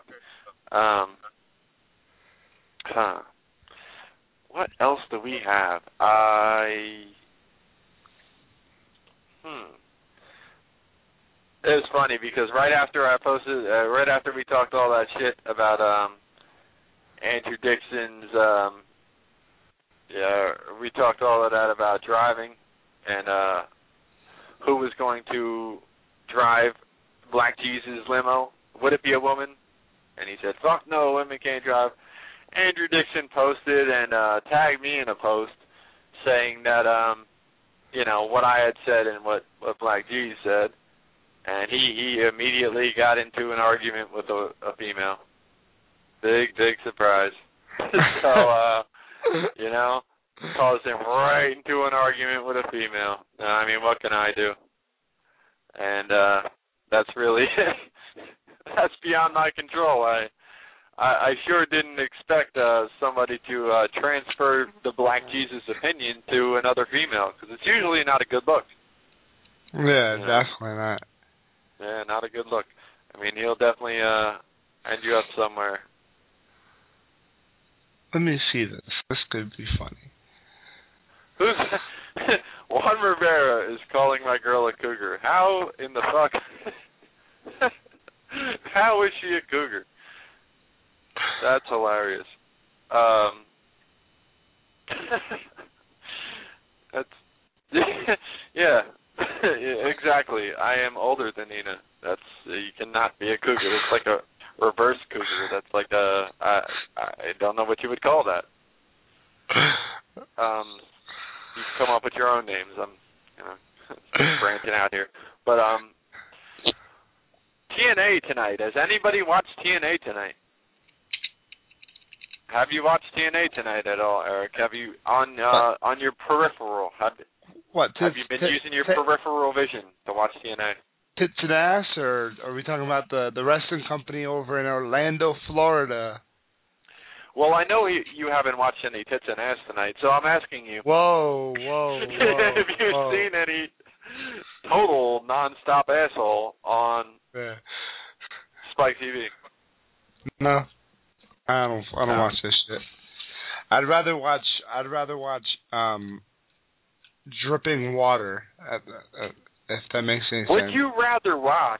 What else do we have? It was funny because right after we talked all that shit about Andrew Dixon's, we talked all of that about driving and who was going to drive Black Jesus' limo. Would it be a woman? And he said, fuck no, women can't drive. Andrew Dixon posted and tagged me in a post saying that, what I had said and what Black Jesus said. And he immediately got into an argument with a female. Big surprise. So, caused him right into an argument with a female. I mean, what can I do? And that's really, that's beyond my control. I sure didn't expect somebody to transfer the Black Jesus opinion to another female, because it's usually not a good look. Yeah, definitely not. Yeah, not a good look. I mean, he'll definitely end you up somewhere. Let me see this. This could be funny. Who's Juan Rivera is calling my girl a cougar. How in the fuck? How is she a cougar? That's hilarious. That's yeah. Exactly. I am older than Nina. That's you cannot be a cougar. It's like a reverse cougar. That's like I don't know what you would call that. You come up with your own names. I'm branching out here. But TNA tonight. Has anybody watched TNA tonight? Have you watched TNA tonight at all, Eric? Have you on your peripheral? Have you been using your peripheral vision to watch TNA? Tits and ass, or are we talking about the wrestling company over in Orlando, Florida? Well, I know you haven't watched any tits and ass tonight, so I'm asking you. Whoa. Have you seen any total non-stop asshole on Spike TV? No, I don't watch this shit. I'd rather watch dripping water. If that makes any sense. Would you rather watch?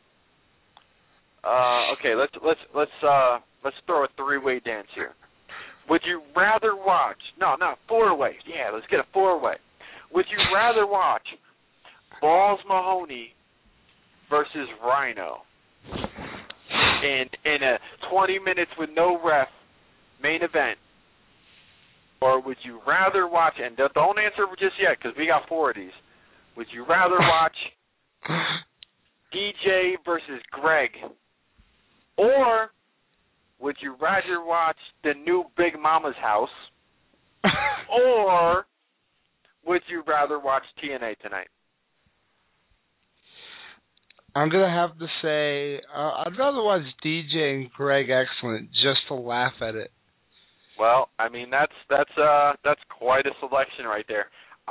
Okay, let's throw a three-way dance here. Would you rather watch? No, not four-way. Yeah, let's get a four-way. Would you rather watch Balls Mahoney versus Rhino in a 20 minutes with no ref main event, or would you rather watch? And don't answer just yet because we got 4 of these. Would you rather watch DJ versus Greg, or would you rather watch the new Big Mama's House, or would you rather watch TNA tonight? I'm going to have to say I'd rather watch DJ and Greg Excellent just to laugh at it. Well, I mean that's quite a selection right there.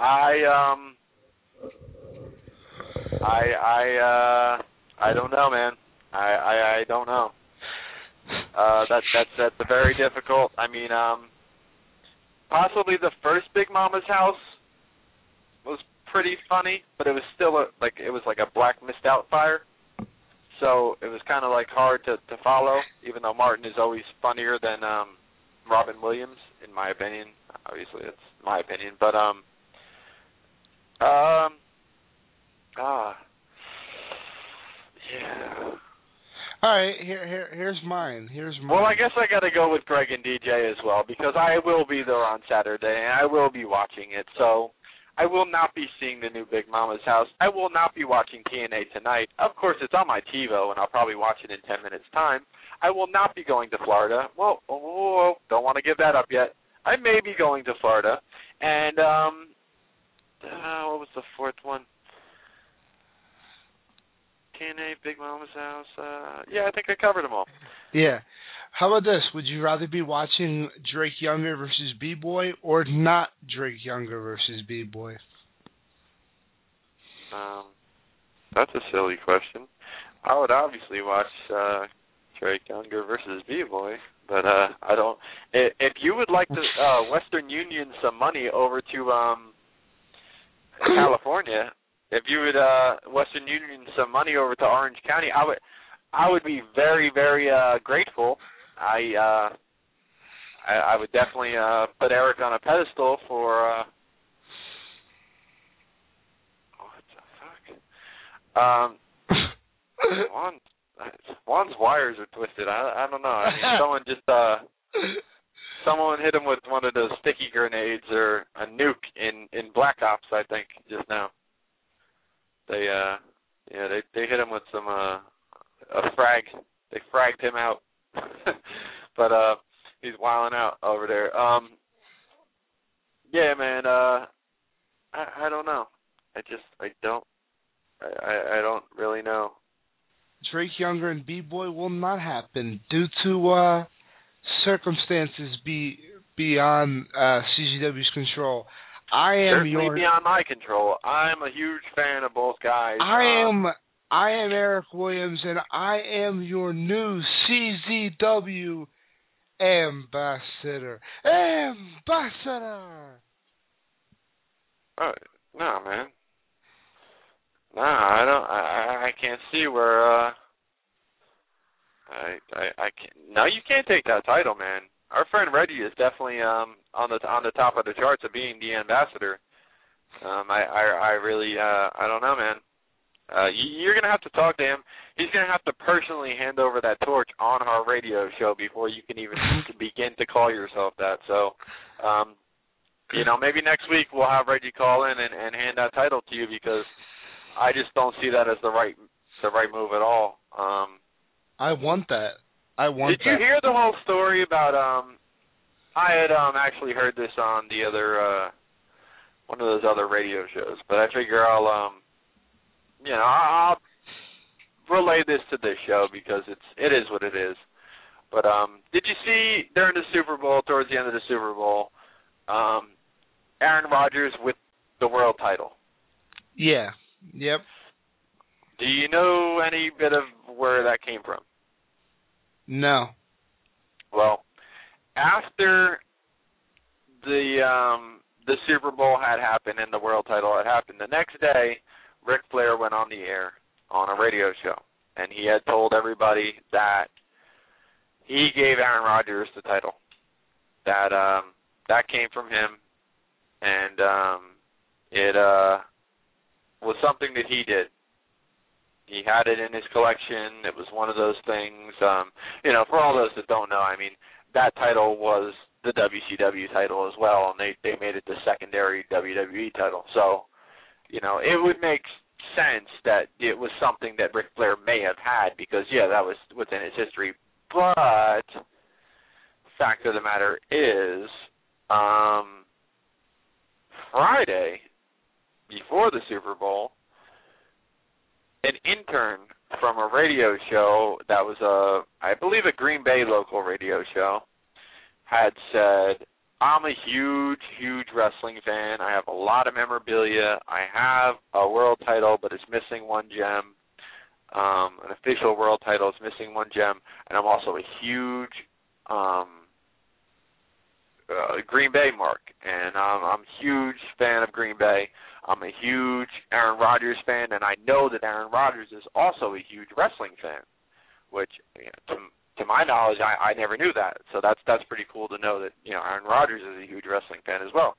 I don't know, man. I don't know. That's a very difficult. I mean, possibly the first Big Mama's House was pretty funny, but it was still like a Black Mist Out fire. So it was kind of like hard to follow, even though Martin is always funnier than Robin Williams, in my opinion. Obviously, it's my opinion, but yeah. All right, here's mine. Well, I guess I got to go with Greg and DJ as well, because I will be there on Saturday and I will be watching it. So I will not be seeing the new Big Mama's House. I will not be watching TNA tonight. Of course, it's on my TiVo, and I'll probably watch it in 10 minutes' time. I will not be going to Florida. Well, don't want to give that up yet. I may be going to Florida. And what was the fourth one? TNA, Big Mama's House. Yeah, I think I covered them all. Yeah. How about this? Would you rather be watching Drake Younger versus B-Boy or not Drake Younger versus B-Boy? That's a silly question. I would obviously watch Drake Younger versus B-Boy, but I don't. If you would like to Western Union some money over to California, if you would Western Union some money over to Orange County, I would be very, very grateful. I would definitely put Eric on a pedestal for what the fuck? Juan's wires are twisted. I don't know. I mean, someone hit him with one of those sticky grenades or a nuke in Black Ops, I think, just now. They hit him with some a frag. They fragged him out. But he's wilding out over there. Yeah, man. I don't know. I don't really know. Drake Younger and B-Boy will not happen due to circumstances beyond CZW's control. Certainly beyond my control. I'm a huge fan of both guys. I am Eric Williams, and I am your new CZW ambassador. No, man. No, I don't. I can't see where. I can't. No, you can't take that title, man. Our friend Reggie is definitely on the top of the charts of being the ambassador. I really I don't know, man. You're gonna have to talk to him. He's gonna have to personally hand over that torch on our radio show before you can even begin to call yourself that. So, maybe next week we'll have Reggie call in and hand that title to you, because I just don't see that as the right move at all. I want that. Did you hear the whole story about I had actually heard this on the other one of those other radio shows, but I figure I'll relay this to this show because it is what it is. But did you see during the Super Bowl, towards the end of the Super Bowl, Aaron Rodgers with the world title? Yeah. Yep. Do you know any bit of where that came from? No. Well, after the Super Bowl had happened and the world title had happened, the next day, Ric Flair went on the air on a radio show, and he had told everybody that he gave Aaron Rodgers the title. That came from him, and it was something that he did. He had it in his collection. It was one of those things. For all those that don't know, I mean, that title was the WCW title as well, and they made it the secondary WWE title. So, it would make sense that it was something that Ric Flair may have had because, that was within his history. But fact of the matter is, Friday, before the Super Bowl, an intern from a radio show that was I believe a Green Bay local radio show, had said, I'm a huge, huge wrestling fan. I have a lot of memorabilia. I have a world title, but it's missing one gem. An official world title is missing one gem. And I'm also a huge Green Bay mark. And I'm a huge fan of Green Bay. I'm a huge Aaron Rodgers fan, and I know that Aaron Rodgers is also a huge wrestling fan, which, to my knowledge, I never knew that. So that's pretty cool to know that Aaron Rodgers is a huge wrestling fan as well.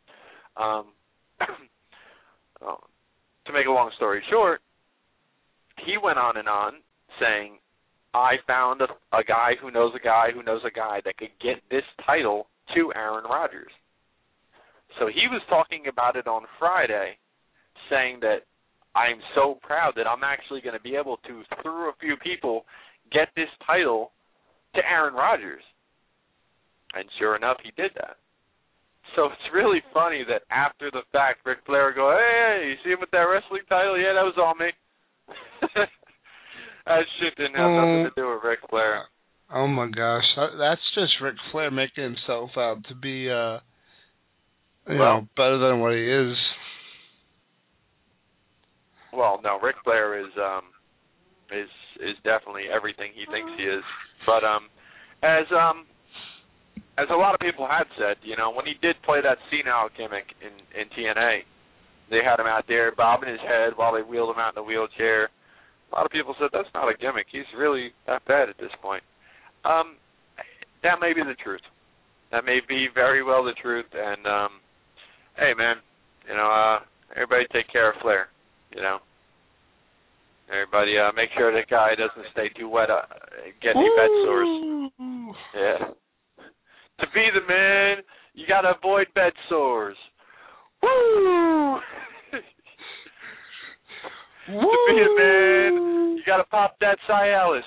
To make a long story short, he went on and on saying, I found a guy who knows a guy who knows a guy that could get this title to Aaron Rodgers. So he was talking about it on Friday, saying that I'm so proud that I'm actually going to be able to, through a few people, get this title to Aaron Rodgers. And sure enough, he did that. So it's really funny that after the fact, Ric Flair go, hey, you see him with that wrestling title? Yeah, that was all me. That shit didn't have nothing to do with Ric Flair. Oh my gosh, that's just Ric Flair making himself out to be, better than what he is. Well, no, Ric Flair is definitely everything he thinks he is. But as a lot of people had said, when he did play that senile gimmick in TNA, they had him out there bobbing his head while they wheeled him out in the wheelchair. A lot of people said that's not a gimmick. He's really that bad at this point. That may be the truth. That may be very well the truth. And hey, man, everybody take care of Flair. Everybody make sure that guy doesn't stay too wet, get any bed sores. Yeah. To be the man, you got to avoid bed sores. Woo! To be a man, you got to pop that Cialis.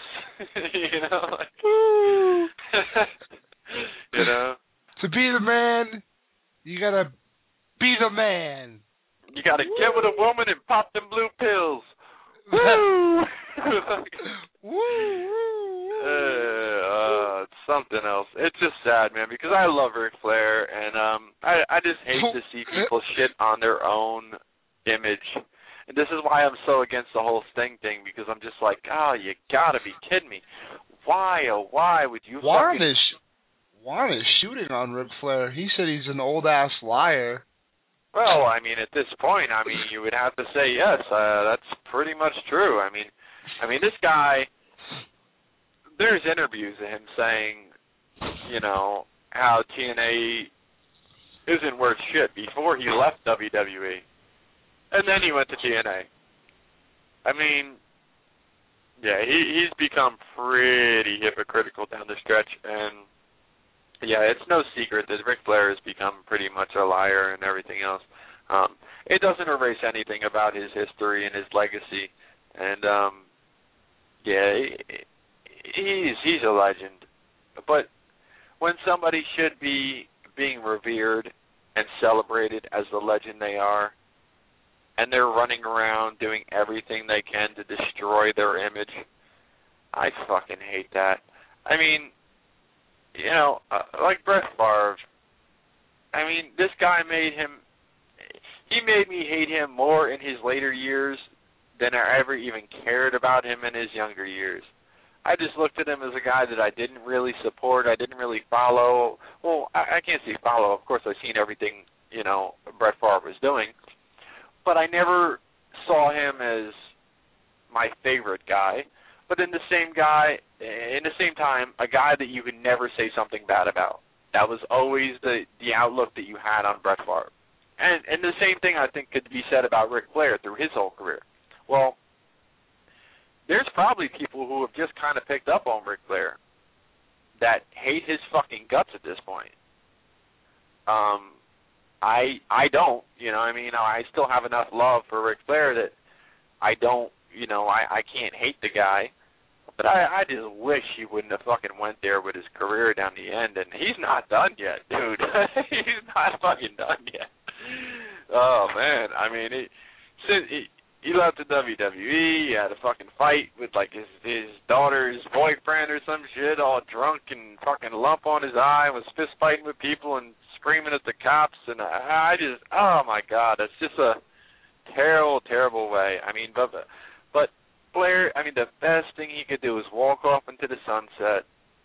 To be the man, you got to be the man. You got to get with a woman and pop them blue pills. Woo! It's something else. It's just sad, man, because I love Ric Flair, and I just hate to see people shit on their own image. And this is why I'm so against the whole Sting thing, because I'm just like, you gotta be kidding me. Why, oh why would you Warren is shooting on Ric Flair. He said he's an old-ass liar. Well, I mean, at this point, you would have to say yes. That's pretty much true. I mean, this guy, there's interviews of him saying, how TNA isn't worth shit before he left WWE. And then he went to TNA. I mean, yeah, he's become pretty hypocritical down the stretch, and yeah, it's no secret that Ric Flair has become pretty much a liar and everything else. It doesn't erase anything about his history and his legacy, and he's a legend. But when somebody should be being revered and celebrated as the legend they are, and they're running around doing everything they can to destroy their image. I fucking hate that. I mean, you know, like Brett Favre, I mean, this guy made me hate him more in his later years than I ever even cared about him in his younger years. I just looked at him as a guy that I didn't really support, I didn't really follow. Well, I can't say follow. Of course, I've seen everything, you know, Brett Favre was doing. But I never saw him as my favorite guy. But in the same time, a guy that you could never say something bad about. That was always the outlook that you had on Brett Favre. And the same thing, I think, could be said about Ric Flair through his whole career. Well, there's probably people who have just kind of picked up on Ric Flair that hate his fucking guts at this point. I don't, you know, I mean, I still have enough love for Ric Flair that I don't, you know, I can't hate the guy, but I just wish he wouldn't have fucking went there with his career down the end, and he's not done yet, dude. He's not fucking done yet. Oh, man, I mean, he left the WWE, he had a fucking fight with, like, his daughter's boyfriend or some shit, all drunk and fucking lump on his eye, was fist fighting with people and screaming at the cops, and I just, oh my God, it's just a terrible, terrible way. I mean, but Flair, I mean, the best thing he could do is walk off into the sunset,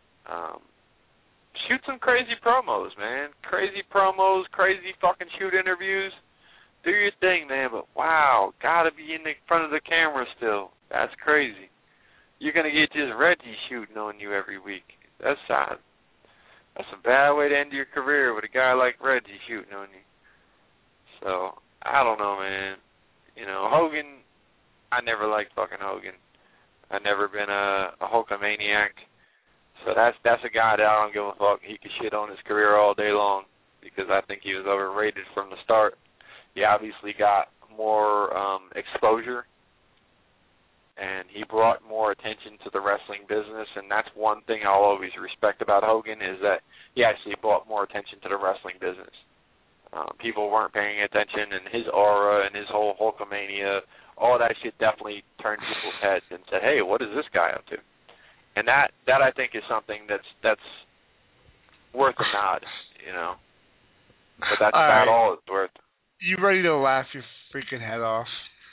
shoot some crazy promos, man, crazy fucking shoot interviews, do your thing, man, but wow, gotta be in the front of the camera still. That's crazy. You're gonna get just Reggie shooting on you every week. That's sad. That's a bad way to end your career with a guy like Reggie shooting on you. So, I don't know, man. You know, Hogan, I never liked fucking Hogan. I've never been a Hulkamaniac. So that's a guy that I don't give a fuck. He could shit on his career all day long because I think he was overrated from the start. He obviously got more exposure, and he brought more attention to the wrestling business, and that's one thing I'll always respect about Hogan is that he actually brought more attention to the wrestling business. People weren't paying attention, and his aura and his whole Hulkamania, all that shit definitely turned people's heads and said, hey, what is this guy up to? And that I think is something that's worth a nod, you know. But that's about all it's worth. You ready to laugh your freaking head off?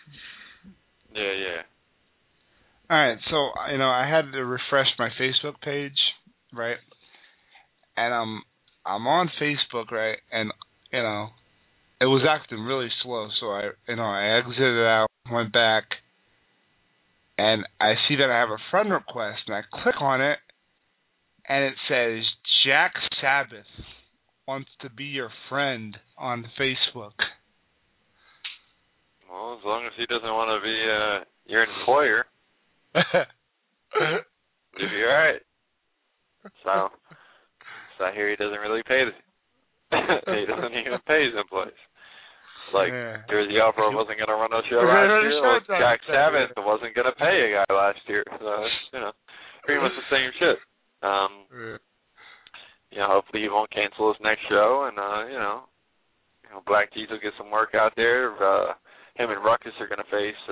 Yeah. All right, so, you know, I had to refresh my Facebook page, right? And I'm on Facebook, right? And, you know, it was acting really slow, so I exited out, went back, and I see that I have a friend request, and I click on it, and it says Jack Sabbath wants to be your friend on Facebook. Well, as long as he doesn't want to be your employer, you'll be all right. So I hear he doesn't really pay he doesn't even pay his employees. Like Jersey Alpha wasn't going to run a show last year, like Jack Sabbath wasn't going to pay a guy last year. So it's, you know, pretty much the same shit. You know, hopefully he won't cancel his next show, and you know, Black Keys will get some work out there. Him and Ruckus are going to face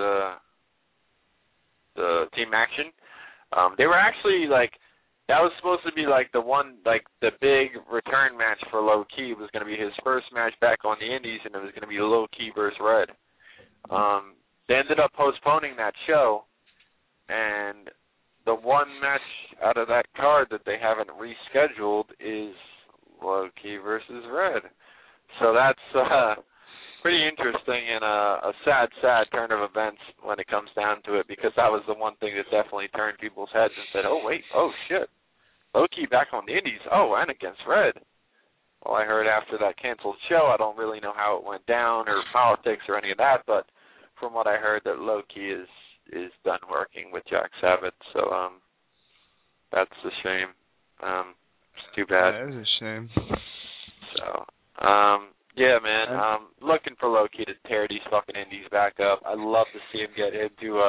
the Team Action. They were actually like, that was supposed to be like the one, like the big return match for Low Key was going to be his first match back on the Indies, and it was going to be Low Key versus Red. They ended up postponing that show, and the one match out of that card that they haven't rescheduled is Low Key versus Red. So that's pretty interesting and a sad turn of events when it comes down to it, because that was the one thing that definitely turned people's heads and said, oh, wait, oh, shit. Low Key back on the Indies, oh, and against Red. Well, I heard after that canceled show, I don't really know how it went down or politics or any of that, but from what I heard, that Low Key is done working with Jack Sabbath, so that's a shame. It's too bad. Yeah, it is a shame. So, yeah, man, looking for Low Key to tear these fucking Indies back up. I'd love to see him get into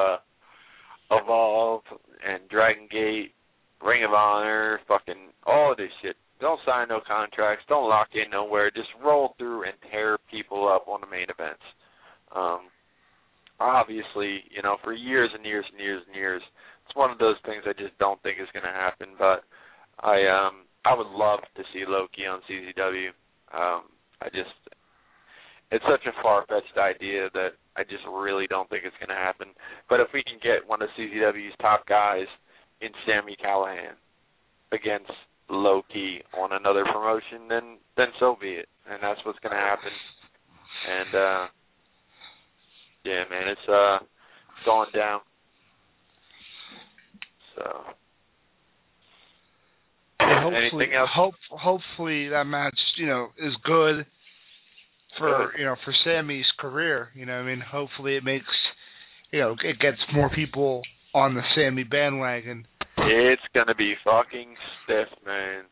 Evolve and Dragon Gate, Ring of Honor, fucking all of this shit. Don't sign no contracts. Don't lock in nowhere. Just roll through and tear people up on the main events. Obviously, for years and years and years and years, it's one of those things I just don't think is going to happen. But I would love to see Low-Ki on CZW. It's such a far-fetched idea that I just really don't think it's going to happen. But if we can get one of CZW's top guys in Sami Callihan against Low-Ki on another promotion, then so be it. And that's what's going to happen. And, yeah, man, it's going down. So, yeah, anything else? Hopefully that match, is good for for Sammy's career. Hopefully it makes it gets more people on the Sammy bandwagon. It's gonna be fucking stiff, man.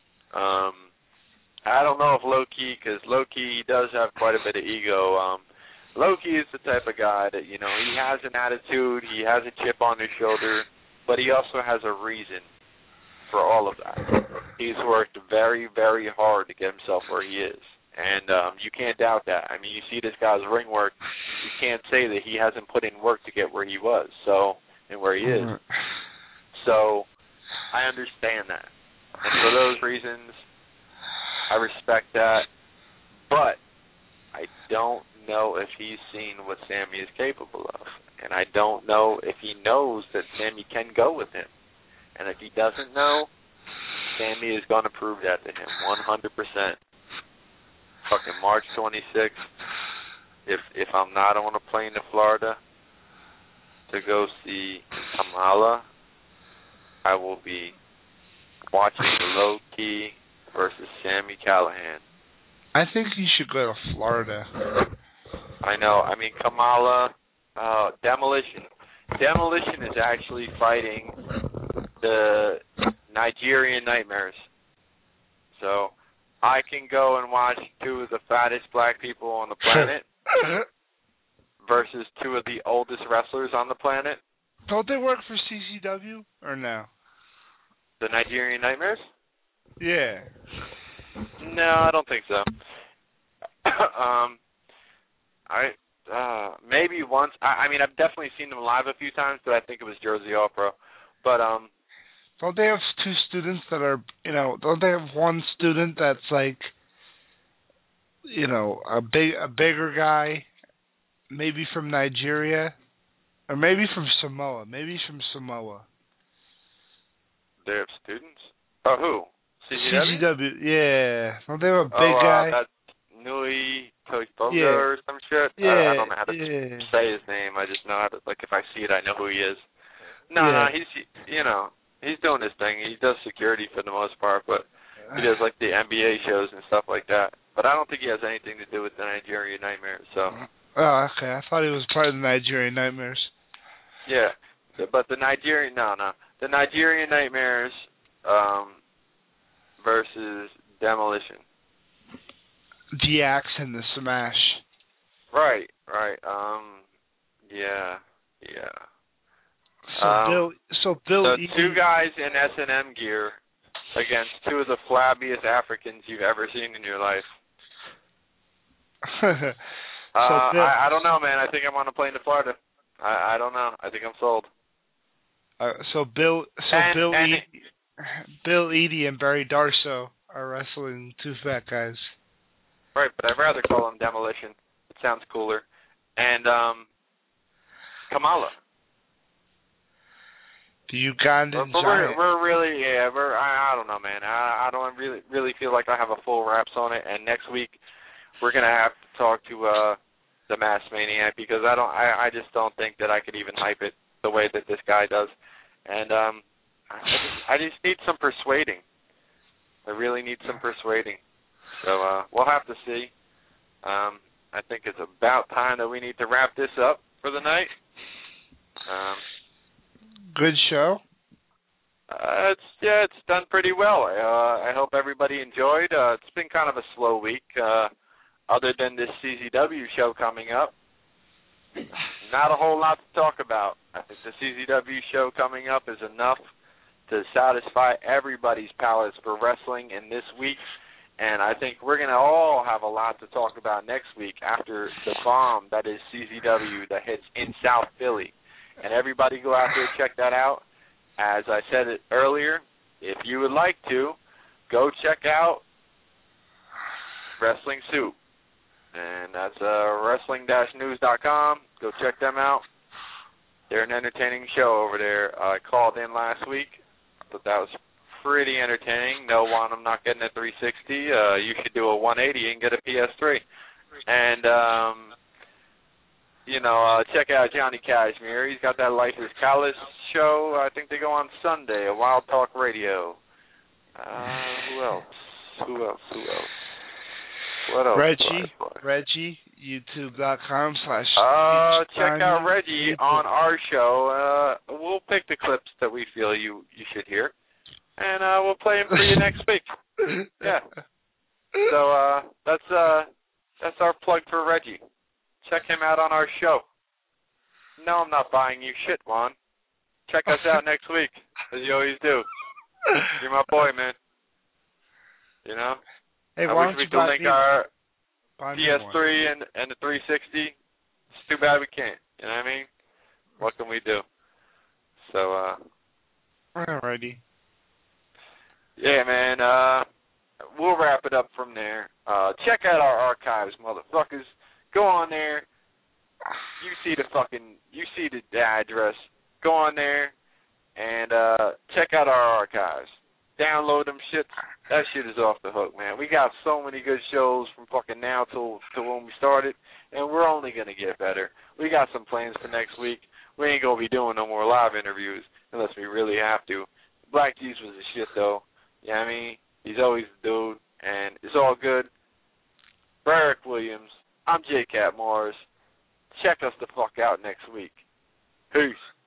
I don't know if Low-Ki, because Low-Ki does have quite a bit of ego. Low-Ki is the type of guy that, he has an attitude, he has a chip on his shoulder, but he also has a reason for all of that. He's worked very, very hard to get himself where he is, and you can't doubt that. I mean, you see this guy's ring work, you can't say that he hasn't put in work to get where he was, and where he is. So, I understand that. And for those reasons, I respect that, but I don't know if he's seen what Sammy is capable of, and I don't know if he knows that Sammy can go with him. And if he doesn't know, Sammy is going to prove that to him 100%. Fucking March 26th, if I'm not on a plane to Florida to go see Kamala, I will be watching Low-Ki versus Sami Callihan. I think you should go to Florida. I know. I mean, Kamala, Demolition. Demolition is actually fighting the Nigerian Nightmares. So I can go and watch two of the fattest black people on the planet versus two of the oldest wrestlers on the planet. Don't they work for CCW or no? The Nigerian Nightmares? Yeah. No, I don't think so. Maybe once. I mean, I've definitely seen them live a few times, but I think it was Jersey All Pro. But don't they have two students that are, don't they have one student that's like, a bigger guy, maybe from Nigeria, or maybe from Samoa. Maybe from Samoa. They have students? Oh, who? CZW, yeah. Don't they have a big guy? That's Nui Toiboga or some shit? Yeah, I don't know how to say his name. I just know how to, if I see it, I know who he is. No, he's, he's doing his thing. He does security for the most part, but he does, the NBA shows and stuff like that. But I don't think he has anything to do with the Nigerian Nightmares, so. Oh, okay. I thought he was part of the Nigerian Nightmares. Yeah, but the Nigerian, the Nigerian Nightmares, versus Demolition. DX and the Smash. Right. Yeah. So Bill. The two guys in S&M gear against two of the flabbiest Africans you've ever seen in your life. I don't know, man. I think I'm on a plane to Florida. I don't know. I think I'm sold. Bill Eadie and Barry Darso are wrestling two fat guys. Right, but I'd rather call them Demolition. It sounds cooler. And Kamala. The Ugandan giant. We're really, I don't know, man. I don't really feel like I have a full wraps on it. And next week we're gonna have to talk to the Mass Maniac, because I just don't think that I could even hype it the way that this guy does. And I just need some persuading. I really need some persuading. So we'll have to see. I think it's about time that we need to wrap this up for the night. Good show. It's done pretty well. I hope everybody enjoyed. It's been kind of a slow week, other than this CZW show coming up. Not a whole lot to talk about. I think the CZW show coming up is enough to satisfy everybody's palates for wrestling in this week. And I think we're going to all have a lot to talk about next week after the bomb that is CZW that hits in South Philly. And everybody go out there and check that out. As I said it earlier, if you would like to, go check out Wrestling Soup. And that's wrestling-news.com. Go check them out. They're an entertaining show over there. I called in last week. I thought that was pretty entertaining. No one, I'm not getting a 360. You should do a 180 and get a PS3. And, check out Johnny Cashmere. He's got that Life is Callous show. I think they go on Sunday, a Wild Talk Radio. Who else? What else? Reggie, youtube.com/ check out Reggie on our show. We'll pick the clips that we feel you should hear, and we'll play them for you next week. Yeah. So that's our plug for Reggie. Check him out on our show. No, I'm not buying you shit, Juan. Check us out next week, as you always do. You're my boy, man. You know? Hey, I wish we could link our PS3 and the 360. It's too bad we can't. You know what I mean? What can we do? So, alrighty. Yeah, man. We'll wrap it up from there. Check out our archives, motherfuckers. Go on there. You see the address. Go on there and check out our archives. Download them shit. That shit is off the hook, man. We got so many good shows from fucking now till when we started, and we're only going to get better. We got some plans for next week. We ain't going to be doing no more live interviews unless we really have to. Black Keys was the shit, though. You know what I mean? He's always the dude, and it's all good. For Eric Williams, I'm J. Cat Morris. Check us the fuck out next week. Peace.